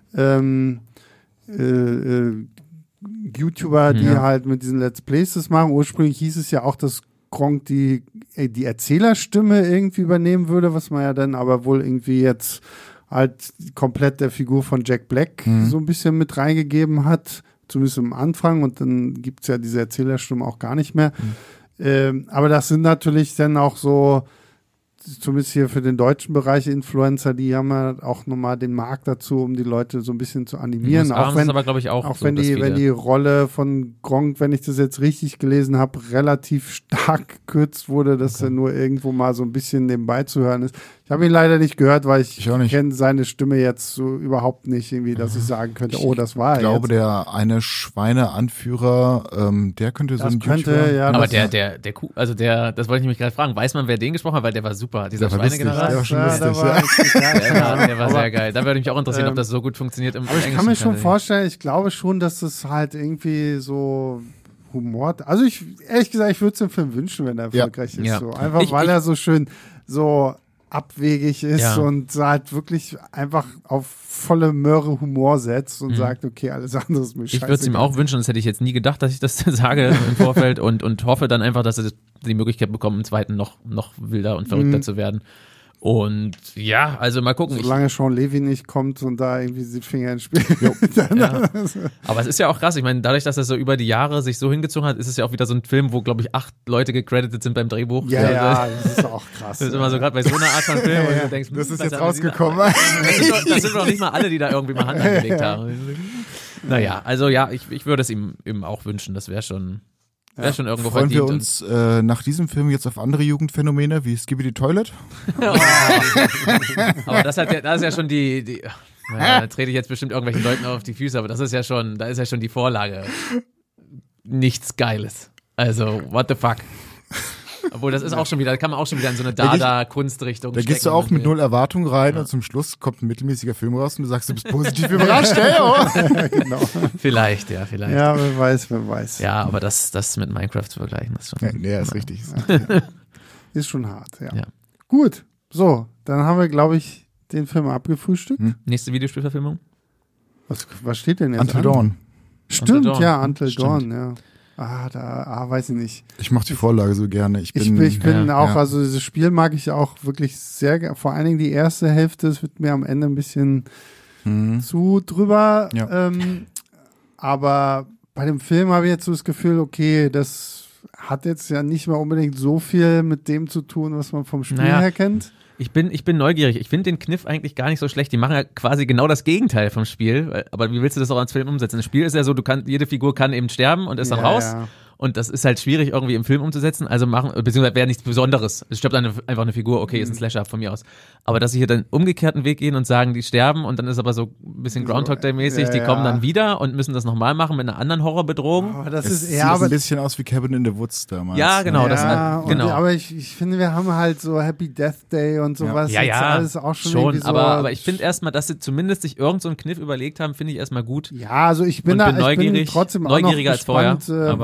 ähm, äh, äh, YouTuber, die ja. halt mit diesen Let's Plays das machen. Ursprünglich hieß es ja auch, dass Gronk die, die Erzählerstimme irgendwie übernehmen würde, was man ja dann aber wohl irgendwie jetzt halt komplett der Figur von Jack Black mhm. so ein bisschen mit reingegeben hat, zumindest am Anfang, und dann gibt's ja diese Erzählerstimme auch gar nicht mehr. Mhm. Ähm, aber das sind natürlich dann auch so, zumindest hier für den deutschen Bereich Influencer, die haben ja auch nochmal den Markt dazu, um die Leute so ein bisschen zu animieren. Auch wenn, aber, glaube ich, auch, auch so, wenn die, wenn die Rolle von Gronk, wenn ich das jetzt richtig gelesen habe, relativ stark gekürzt wurde, dass okay. er nur irgendwo mal so ein bisschen nebenbei zu hören ist. Ich habe ihn leider nicht gehört, weil ich, ich kenne seine Stimme jetzt so überhaupt nicht, irgendwie, dass ich sagen könnte, oh, das war er. Ich glaube, jetzt. der eine Schweineanführer, ähm, der könnte so das ein könnte, YouTuber. ja, aber der, der, der Kuh, also der, das wollte ich mich gerade fragen, weiß man, wer den gesprochen hat, weil der war super, dieser Schweinegeneral. Der war schon ja, lustig, der war, ja. der war, der war sehr geil. Da würde mich auch interessieren, ähm, ob das so gut funktioniert im Aber ich Englischen kann mir schon kann. vorstellen, ich glaube schon, dass es halt irgendwie so Humor, also ich, ehrlich gesagt, ich würde es dem Film wünschen, wenn er erfolgreich ja. ist. Ja. So. Einfach, Ich- weil ich- er so schön so abwegig ist Ja. und halt wirklich einfach auf volle Möhre Humor setzt und Mhm. sagt, okay, alles andere ist mir Ich würde es ihm auch wünschen, das hätte ich jetzt nie gedacht, dass ich das sage im Vorfeld und, und hoffe dann einfach, dass er die Möglichkeit bekommt, im zweiten noch, noch wilder und verrückter Mhm. zu werden. Und ja, also mal gucken. Ich, Solange Sean Levy nicht kommt und da irgendwie die Finger ins Spiel. dann, ja. Aber es ist ja auch krass. Ich meine, dadurch, dass er so über die Jahre sich so hingezogen hat, ist es ja auch wieder so ein Film, wo, glaube ich, acht Leute gecredited sind beim Drehbuch. ja, Also, ja, das ist auch krass. Das ist immer so gerade bei so einer Art von Film, wo du denkst, Das hm, ist was jetzt haben die rausgekommen. Da? Das sind, doch, das sind doch nicht mal alle, die da irgendwie mal Hand angelegt haben. Naja, also ja, ich, ich würde es ihm, ihm auch wünschen. Das wäre schon, wäre schon irgendwo Freuen wir verdient. uns äh, nach diesem Film jetzt auf andere Jugendphänomene wie Skibidi Toilet? Oh. Aber das hat ja, das ist ja schon die, die naja, da trete ich jetzt bestimmt irgendwelchen Leuten auf die Füße, aber das ist ja schon, da ist ja schon die Vorlage. Nichts Geiles. Also, what the fuck? Obwohl, das ist auch schon wieder, da kann man auch schon wieder in so eine Dada-Kunstrichtung Da stecken. gehst du auch mit null Erwartung rein Ja. und zum Schluss kommt ein mittelmäßiger Film raus und du sagst, du bist positiv überrascht, ey, oh. genau. Vielleicht, ja, vielleicht. Ja, Ja, wer weiß, wer weiß. aber das, das mit Minecraft zu vergleichen, ist schon. Nee, nee, ist richtig. Ist schon hart, ja. Ja. Gut, so, dann haben wir, glaube ich, den Film abgefrühstückt. Hm. Nächste Videospielverfilmung? Was, was steht denn jetzt Until an? Dawn. Stimmt, Until Dawn. ja, Until Stimmt. Dawn, ja. Ah, da, ah, weiß ich nicht. Ich mochte die Vorlage so gerne. Ich bin, Ich bin, ich bin ja, auch, ja. also dieses Spiel mag ich auch wirklich sehr, ge- vor allen Dingen die erste Hälfte, es wird mir am Ende ein bisschen Hm. zu drüber. Ja. Ähm, aber bei dem Film habe ich jetzt so das Gefühl, okay, das hat jetzt ja nicht mehr unbedingt so viel mit dem zu tun, was man vom Spiel Naja. her kennt. Ich bin, ich bin neugierig. Ich finde den Kniff eigentlich gar nicht so schlecht. Die machen ja quasi genau das Gegenteil vom Spiel. weil- Aber wie willst du das auch als Film umsetzen? Das Spiel ist ja so, du kannst, jede Figur kann eben sterben und ist dann Ja, raus. ja. Und das ist halt schwierig irgendwie im Film umzusetzen. Also machen, beziehungsweise wäre nichts Besonderes. Es stirbt eine, einfach eine Figur, okay, ist ein Slasher von mir aus. Aber dass sie hier dann umgekehrten Weg gehen und sagen, die sterben und dann ist aber so ein bisschen So, Groundhog Day-mäßig, ja, die kommen ja. dann wieder und müssen das nochmal machen mit einer anderen Horrorbedrohung. Aber das Es ist sieht eher, aber ein bisschen aus wie Cabin in the Woods damals. Ja, genau, Ne? das ja, halt- genau. und, aber ich, ich finde, wir haben halt so Happy Death Day und sowas. Ja, jetzt ja, alles auch schon, schon, irgendwie so, aber, aber ich finde erstmal, dass sie zumindest sich irgend so einen Kniff überlegt haben, finde ich erstmal gut. ja, also ich bin Und da bin ich bin neugierig, trotzdem neugieriger auch als noch gespannt, vorher, äh, aber- was, was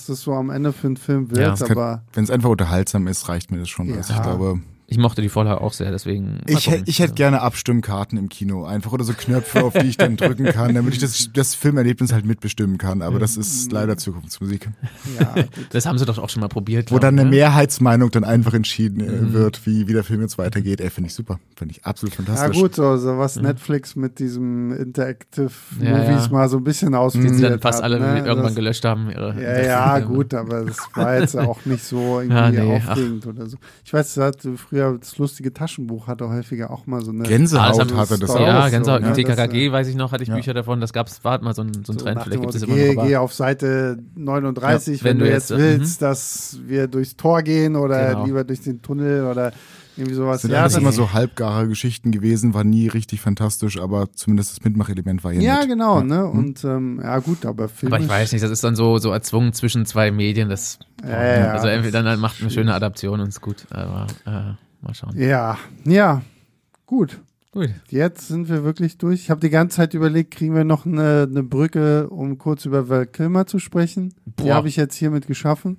was das so am Ende für ein Film wird, Ja, Es kann- aber Wenn es einfach unterhaltsam ist, reicht mir das schon. Ja. Also ich glaube, Ich mochte die Vorlage auch sehr, deswegen. mal ich, gucken. hä- ich hätte gerne Abstimmkarten im Kino einfach oder so Knöpfe, auf die ich dann drücken kann, damit ich das, das Filmerlebnis halt mitbestimmen kann. Aber das ist leider Zukunftsmusik. ja, gut. Das haben sie doch auch schon mal probiert. Wo glaub dann ich, eine ne? Mehrheitsmeinung dann einfach entschieden äh, wird, wie, wie der Film jetzt weitergeht. Ey, finde ich super. Finde ich absolut Ja fantastisch. gut, so, so was Netflix mit diesem Interactive Ja, Movies ja. mal so ein bisschen ausprobiert Die sie dann fast hat, alle ne? irgendwann das, gelöscht haben. Ihre Ja, ja, Filme. gut, aber das war jetzt auch nicht so irgendwie Ja, nee, aufregend oder so. Ich weiß, das hatte früher das lustige Taschenbuch hatte häufiger auch mal so eine Ah, Gänsehaut das haben- hatte das Story. auch. Ja, so, Gänsehaut. ne? Im T K K Das, G, weiß ich noch, hatte ich ja. Bücher davon. Das gab's, war halt mal so ein, so ein so Trend. nach dem Vielleicht gibt es Motto, immer geh, noch. geh aber- auf Seite neununddreißig, Ja, wenn, wenn du du jetzt jetzt, äh, willst, dass wir durchs Tor gehen oder Genau. lieber durch den Tunnel oder irgendwie sowas. Das sind Ja, alles das, immer so halbgare Geschichten gewesen, war nie richtig fantastisch, aber zumindest das Mitmachelement war hier ja nett. genau, Ja. ne? Und ähm, ja gut, aber Filme. Aber ich weiß nicht, das ist dann so, so erzwungen zwischen zwei Medien. Das, Ja, ja, also das entweder dann ist macht eine schöne Adaption und ist gut. Aber äh, mal schauen. Ja, ja, gut. Gut. Jetzt sind wir wirklich durch. Ich habe die ganze Zeit überlegt, kriegen wir noch eine, eine Brücke, um kurz über Val Kilmer zu sprechen. Die Boah. habe ich jetzt hiermit geschaffen.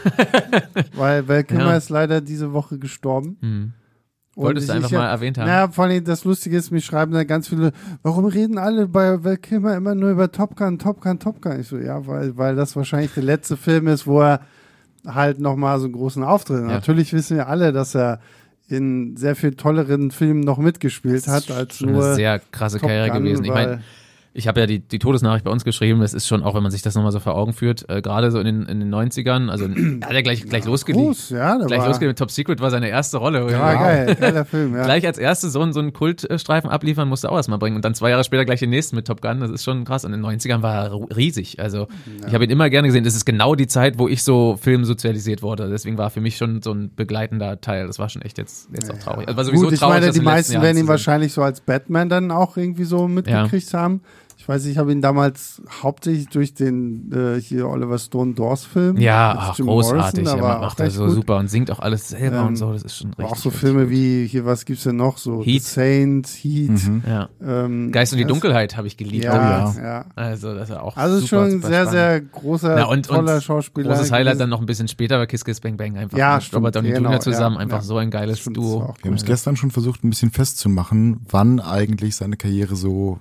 Weil Val Kilmer Ja. ist leider diese Woche gestorben. Hm. Und Wolltest du ich- einfach ich hab- mal erwähnt haben? Naja, vor allem das Lustige ist, mich schreiben da ganz viele, warum reden alle bei Val Kilmer immer nur über Top Gun, Top Gun, Top Gun? Ich so, ja, weil, weil das wahrscheinlich der letzte Film ist, wo er halt nochmal so einen großen Auftritt hat. Ja. Natürlich wissen wir alle, dass er in sehr viel tolleren Filmen noch mitgespielt hat, als schon nur eine sehr krasse Top Karriere Gun, gewesen. Ich weil- meine, ich habe ja die, die Todesnachricht bei uns geschrieben. Das ist schon, auch wenn man sich das nochmal so vor Augen führt, äh, gerade so in den, in den neunzigern, also er hat ja gleich, gleich losgelegt. Groß, ja, der Gleich war, losgelegt mit Top Secret war seine erste Rolle. der war geil, geiler Film, ja. Gleich als erste so, einen- so einen Kultstreifen abliefern musste auch erstmal bringen und dann zwei Jahre später gleich den nächsten mit Top Gun, das ist schon krass. Und in den neunzigern war er riesig, also ich habe ihn immer gerne gesehen, das ist genau die Zeit, wo ich so filmsozialisiert wurde, deswegen war für mich schon so ein begleitender Teil, das war schon echt jetzt, jetzt auch traurig. Also war sowieso Gut, ich traurig, meine, das die in den letzten meisten Jahren werden zu ihn sehen. wahrscheinlich so als Batman dann auch irgendwie so mitgekriegt haben. Ich weiß, ich habe ihn damals hauptsächlich durch den äh, hier Oliver Stone Doors Film. Ja, mit ach, Jim großartig, Morrison, er da war macht auch er echt so gut. super und singt auch alles selber Ähm, und so, das ist schon Aber richtig. auch so richtig Filme gut. wie, hier, was gibt's denn noch? So Heat. The Saint, Heat. Mhm. Ja. Ähm, Geist und die das- Dunkelheit habe ich geliebt. Ja, Oh, ja. Also das ist auch Also ist super, schon ein super sehr, spannend. sehr großer, Na, und, toller und Schauspieler. großes Highlight gewesen. dann noch ein bisschen später bei Kiss Kiss Bang Bang einfach Ja, mit stimmt, Robert Downey genau, Junior zusammen, ja, einfach ja. so ein geiles Stimmt, das Duo. war auch Wir haben es cool. gestern schon versucht, ein bisschen festzumachen, wann eigentlich seine Karriere so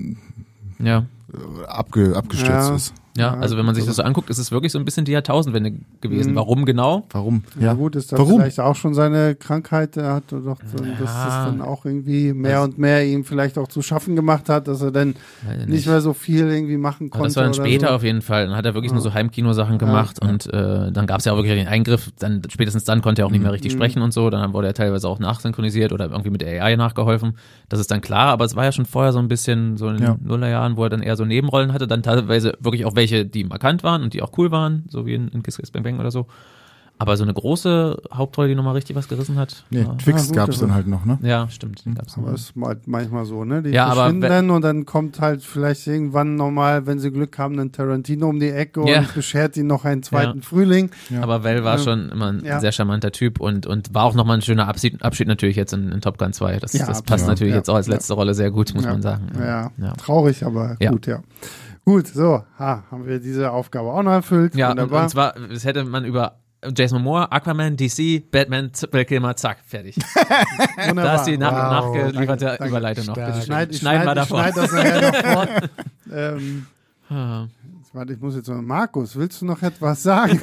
Ja. äh, abge, abgestürzt Ja. ist. Ja, Ja, also wenn man sich also- das so anguckt, ist es wirklich so ein bisschen die Jahrtausendwende gewesen. Mhm. Warum genau? Warum? Ja, gut, ist das Warum? vielleicht auch schon seine Krankheit, er hat doch, so, dass das dann auch irgendwie mehr Das- und mehr ihm vielleicht auch zu schaffen gemacht hat, dass er dann Weiß ich nicht mehr so viel irgendwie machen Aber konnte. das war dann oder später so. auf jeden Fall. Dann hat er wirklich Ja. nur so Heimkino-Sachen gemacht Ja. und äh, dann gab es ja auch wirklich den Eingriff. Dann spätestens dann konnte er auch nicht mehr richtig Mhm. sprechen und so. Dann wurde er teilweise auch nachsynchronisiert oder irgendwie mit der A I nachgeholfen. Das ist dann klar, aber es war ja schon vorher so ein bisschen so in den Ja. Nullerjahren, wo er dann eher so Nebenrollen hatte. Dann teilweise wirklich auch welche, die markant waren und die auch cool waren, so wie in, in Kiss Kiss Bang Bang oder so. Aber so eine große Hauptrolle, die nochmal richtig was gerissen hat. Nee, ja. Twix Ah, gut, gab es aber- dann halt noch, ne? ja, stimmt. Den gab's noch. Aber es ist mal- manchmal so, ne? Die Ja, aber verschwinden wenn- dann und dann kommt halt vielleicht irgendwann nochmal, wenn sie Glück haben, ein Tarantino um die Ecke Ja. und beschert ihnen noch einen zweiten Ja. Frühling. Ja. Aber Val war Ja. schon immer ein Ja. sehr charmanter Typ und, und war auch nochmal ein schöner Abschied, Abschied natürlich jetzt in, in Top Gun zwei. Das, Ja, das passt absolut. natürlich Ja. jetzt auch als letzte Rolle sehr gut, muss Ja. man sagen. Ja, ja. traurig, aber Ja. gut, ja. Gut, so, ha, haben wir diese Aufgabe auch noch erfüllt. Ja, und, Wunderbar. und zwar, das hätte man über Jason Momoa, Aquaman, D C, Batman, Val Kilmer, zack, fertig. Wunderbar. Da ist die nach, Wow. nachgelieferte Danke, danke. Überleitung noch. Stark. Bitte Ich schneid, ich Schneiden wir schneid, ich davor. schneid das nachher noch vor. ähm, Ah. warte, ich muss jetzt noch. Markus, willst du noch etwas sagen?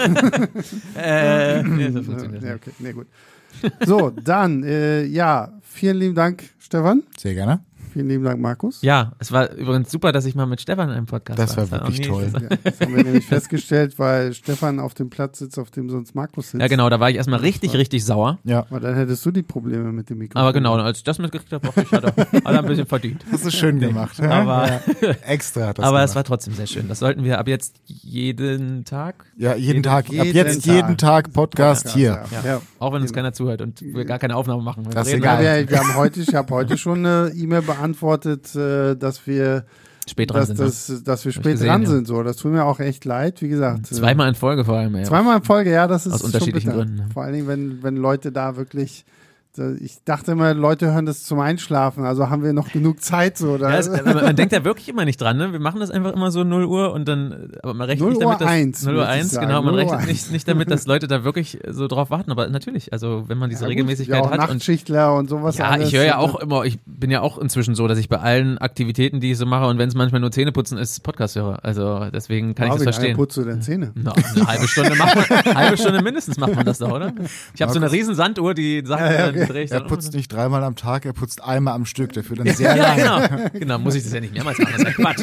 äh, nee, so funktioniert ja, das okay, nee, gut. So, dann, äh, ja, vielen lieben Dank, Stefan. Sehr gerne. Vielen lieben Dank, Markus. Ja, es war übrigens super, dass ich mal mit Stefan in einem Podcast Das war war. wirklich noch nie- toll. Ja, das haben wir nämlich festgestellt, weil Stefan auf dem Platz sitzt, auf dem sonst Markus sitzt. Ja, genau, da war ich erstmal richtig, richtig sauer. Ja. Aber dann hättest du die Probleme mit dem Mikrofon. Aber genau, als ich das mitgekriegt habe, dachte ich, hat er, hat er ein bisschen verdient. Das ist schön gemacht. Aber, Extra hat das aber gemacht. es war trotzdem sehr schön. Das sollten wir ab jetzt jeden Tag, Ja, jeden, jeden- Tag. Ab jeden jetzt Tag. jeden Tag Podcast Ja, hier. Ja. Ja. Ja. auch wenn uns keiner zuhört und wir gar keine Aufnahme machen. Wir Das ist reden egal. Ja, wir, wir haben heute, ich habe heute schon eine E-Mail beantwortet, äh, dass wir, spät dran dass, sind. ne? dass, dass wir ich spät gesehen, dran ja. sind. So, das tut mir auch echt leid. Wie gesagt, äh, Zweimal in Folge vor allem. Ey. zweimal in Folge, ja, das ist Aus schon unterschiedlichen bitter. Gründen, ne? Vor allen Dingen, wenn wenn Leute da wirklich da, ich dachte immer, Leute hören das zum Einschlafen, also haben wir noch genug Zeit so. Oder? Ja, es, man, man denkt ja wirklich immer nicht dran, ne? Wir machen das einfach immer so null Uhr und dann, aber man rechnet nicht damit, dass eins, null Uhr eins, genau, man rechnet eins. nicht, nicht damit, dass Leute da wirklich so drauf warten, aber natürlich, also wenn man diese Ja, Regelmäßigkeit gut, ja, auch hat und Nachtschichtler und sowas. ja, alles, ich höre ja und- auch immer, ich bin ja auch inzwischen so, dass ich bei allen Aktivitäten, die ich so mache und wenn es manchmal nur Zähneputzen ist, Podcast höre. Also deswegen kann Wow, ich wie das lange verstehen. putzt du denn Zähne? No, eine halbe Stunde macht man, eine halbe Stunde mindestens macht man das doch, oder? Ich habe so eine riesen Sanduhr, die Sachen Ja, ja, dann okay. drehe ich Er dann putzt um. nicht dreimal am Tag, er putzt einmal am Stück, dafür dann sehr Ja, lange. genau. Genau, muss ich das ja nicht mehrmals machen, das ist ja Quatsch.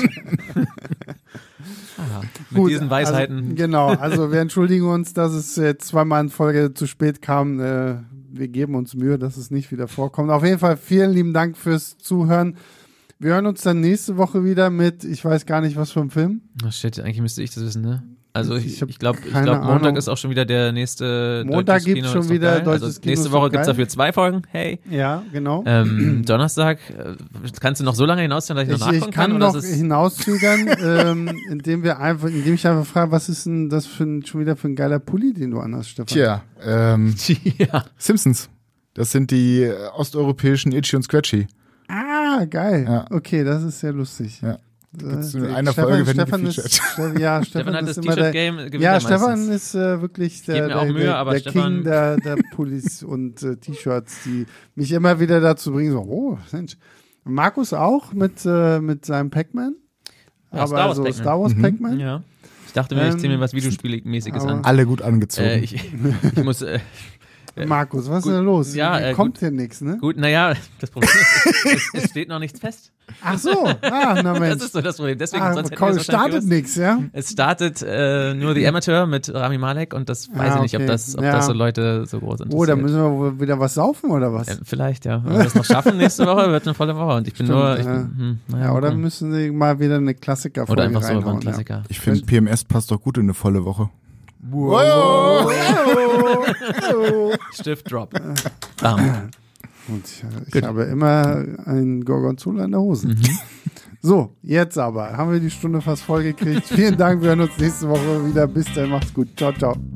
Ah, mit Gut, diesen Weisheiten. Also, genau, also wir entschuldigen uns, dass es jetzt zweimal in Folge zu spät kam. Äh, wir geben uns Mühe, dass es nicht wieder vorkommt. Auf jeden Fall vielen lieben Dank fürs Zuhören. Wir hören uns dann nächste Woche wieder mit, ich weiß gar nicht, was für ein Film. Oh shit, eigentlich müsste ich das wissen, ne? Also ich, Ich ich hab glaube, ich keine glaub, Montag Ahnung. ist auch schon wieder der nächste Montag deutsches gibt's Kino, schon ist doch wieder geil. deutsches also Kino, nächste ist Woche doch gibt's geil. dafür zwei Folgen, hey. Ja, genau. Ähm, Donnerstag, äh, kannst du noch so lange hinausziehen, dass ich noch Ich, nachgucken ich kann kann? noch oder ist es- hinauszögern, ähm, indem wir einfach, indem ich einfach frage, was ist denn das für ein, schon wieder für ein geiler Pulli, den du anhast, Stefan? Tja, ähm, ja. Simpsons. Das sind die äh, osteuropäischen Itchy und Scratchy. Ah, geil. Ja. Okay, das ist sehr lustig. Ja. Gibt's Äh, in einer Stefan, Folge, wenn die Stefan ist, gefeatured. Ste- ja, Stefan, Stefan hat ist das immer der, T-Shirt-Game, gewinnt ja, er Stefan meistens. ist äh, wirklich der, gebe mir auch der, Mühe, der, aber der Stefan- King der, der Pullis und äh, T-Shirts, die mich immer wieder dazu bringen, so, oh, Mensch. Markus auch mit, äh, mit seinem Pac-Man. Ja, aber Star Wars so Pac-Man. Star Wars Mhm. Pac-Man. Ja. Ich dachte mir, ich Ähm, ziehe mir was Videospielmäßiges aber- an. Alle gut angezogen. Äh, ich, ich muss, äh, Markus, was Gut, ist denn los? ja, äh, Kommt gut. hier nichts, ne? gut, naja, das Problem ist, es, es steht noch nichts fest. Ach so, ah, na Mensch. Das ist so das Problem. Deswegen, ah, sonst hätten wir komm, es wahrscheinlich startet gewusst. nichts, ja? Es startet äh, nur The Amateur mit Rami Malek und das weiß Ah, ich nicht, ob okay. das, ob Ja. das so Leute so groß interessiert. Oh, da müssen wir wohl wieder was saufen oder was? äh, vielleicht, ja. Wenn wir das noch schaffen, nächste Woche wird eine volle Woche und ich bin Stimmt, nur, ich ja. bin, hm, naja, Ja, oder gucken. müssen sie mal wieder eine Klassiker Oder einfach so über reinhauen, einen Klassiker. Ich finde, P M S passt doch gut in eine volle Woche. Ja. Stift Drop. Bam. Und ich, ich Gut. habe immer einen Gorgonzola in der Hose. Mhm. So, jetzt aber haben wir die Stunde fast voll gekriegt. Vielen Dank, wir hören uns nächste Woche wieder. Bis dann, macht's gut. Ciao, ciao.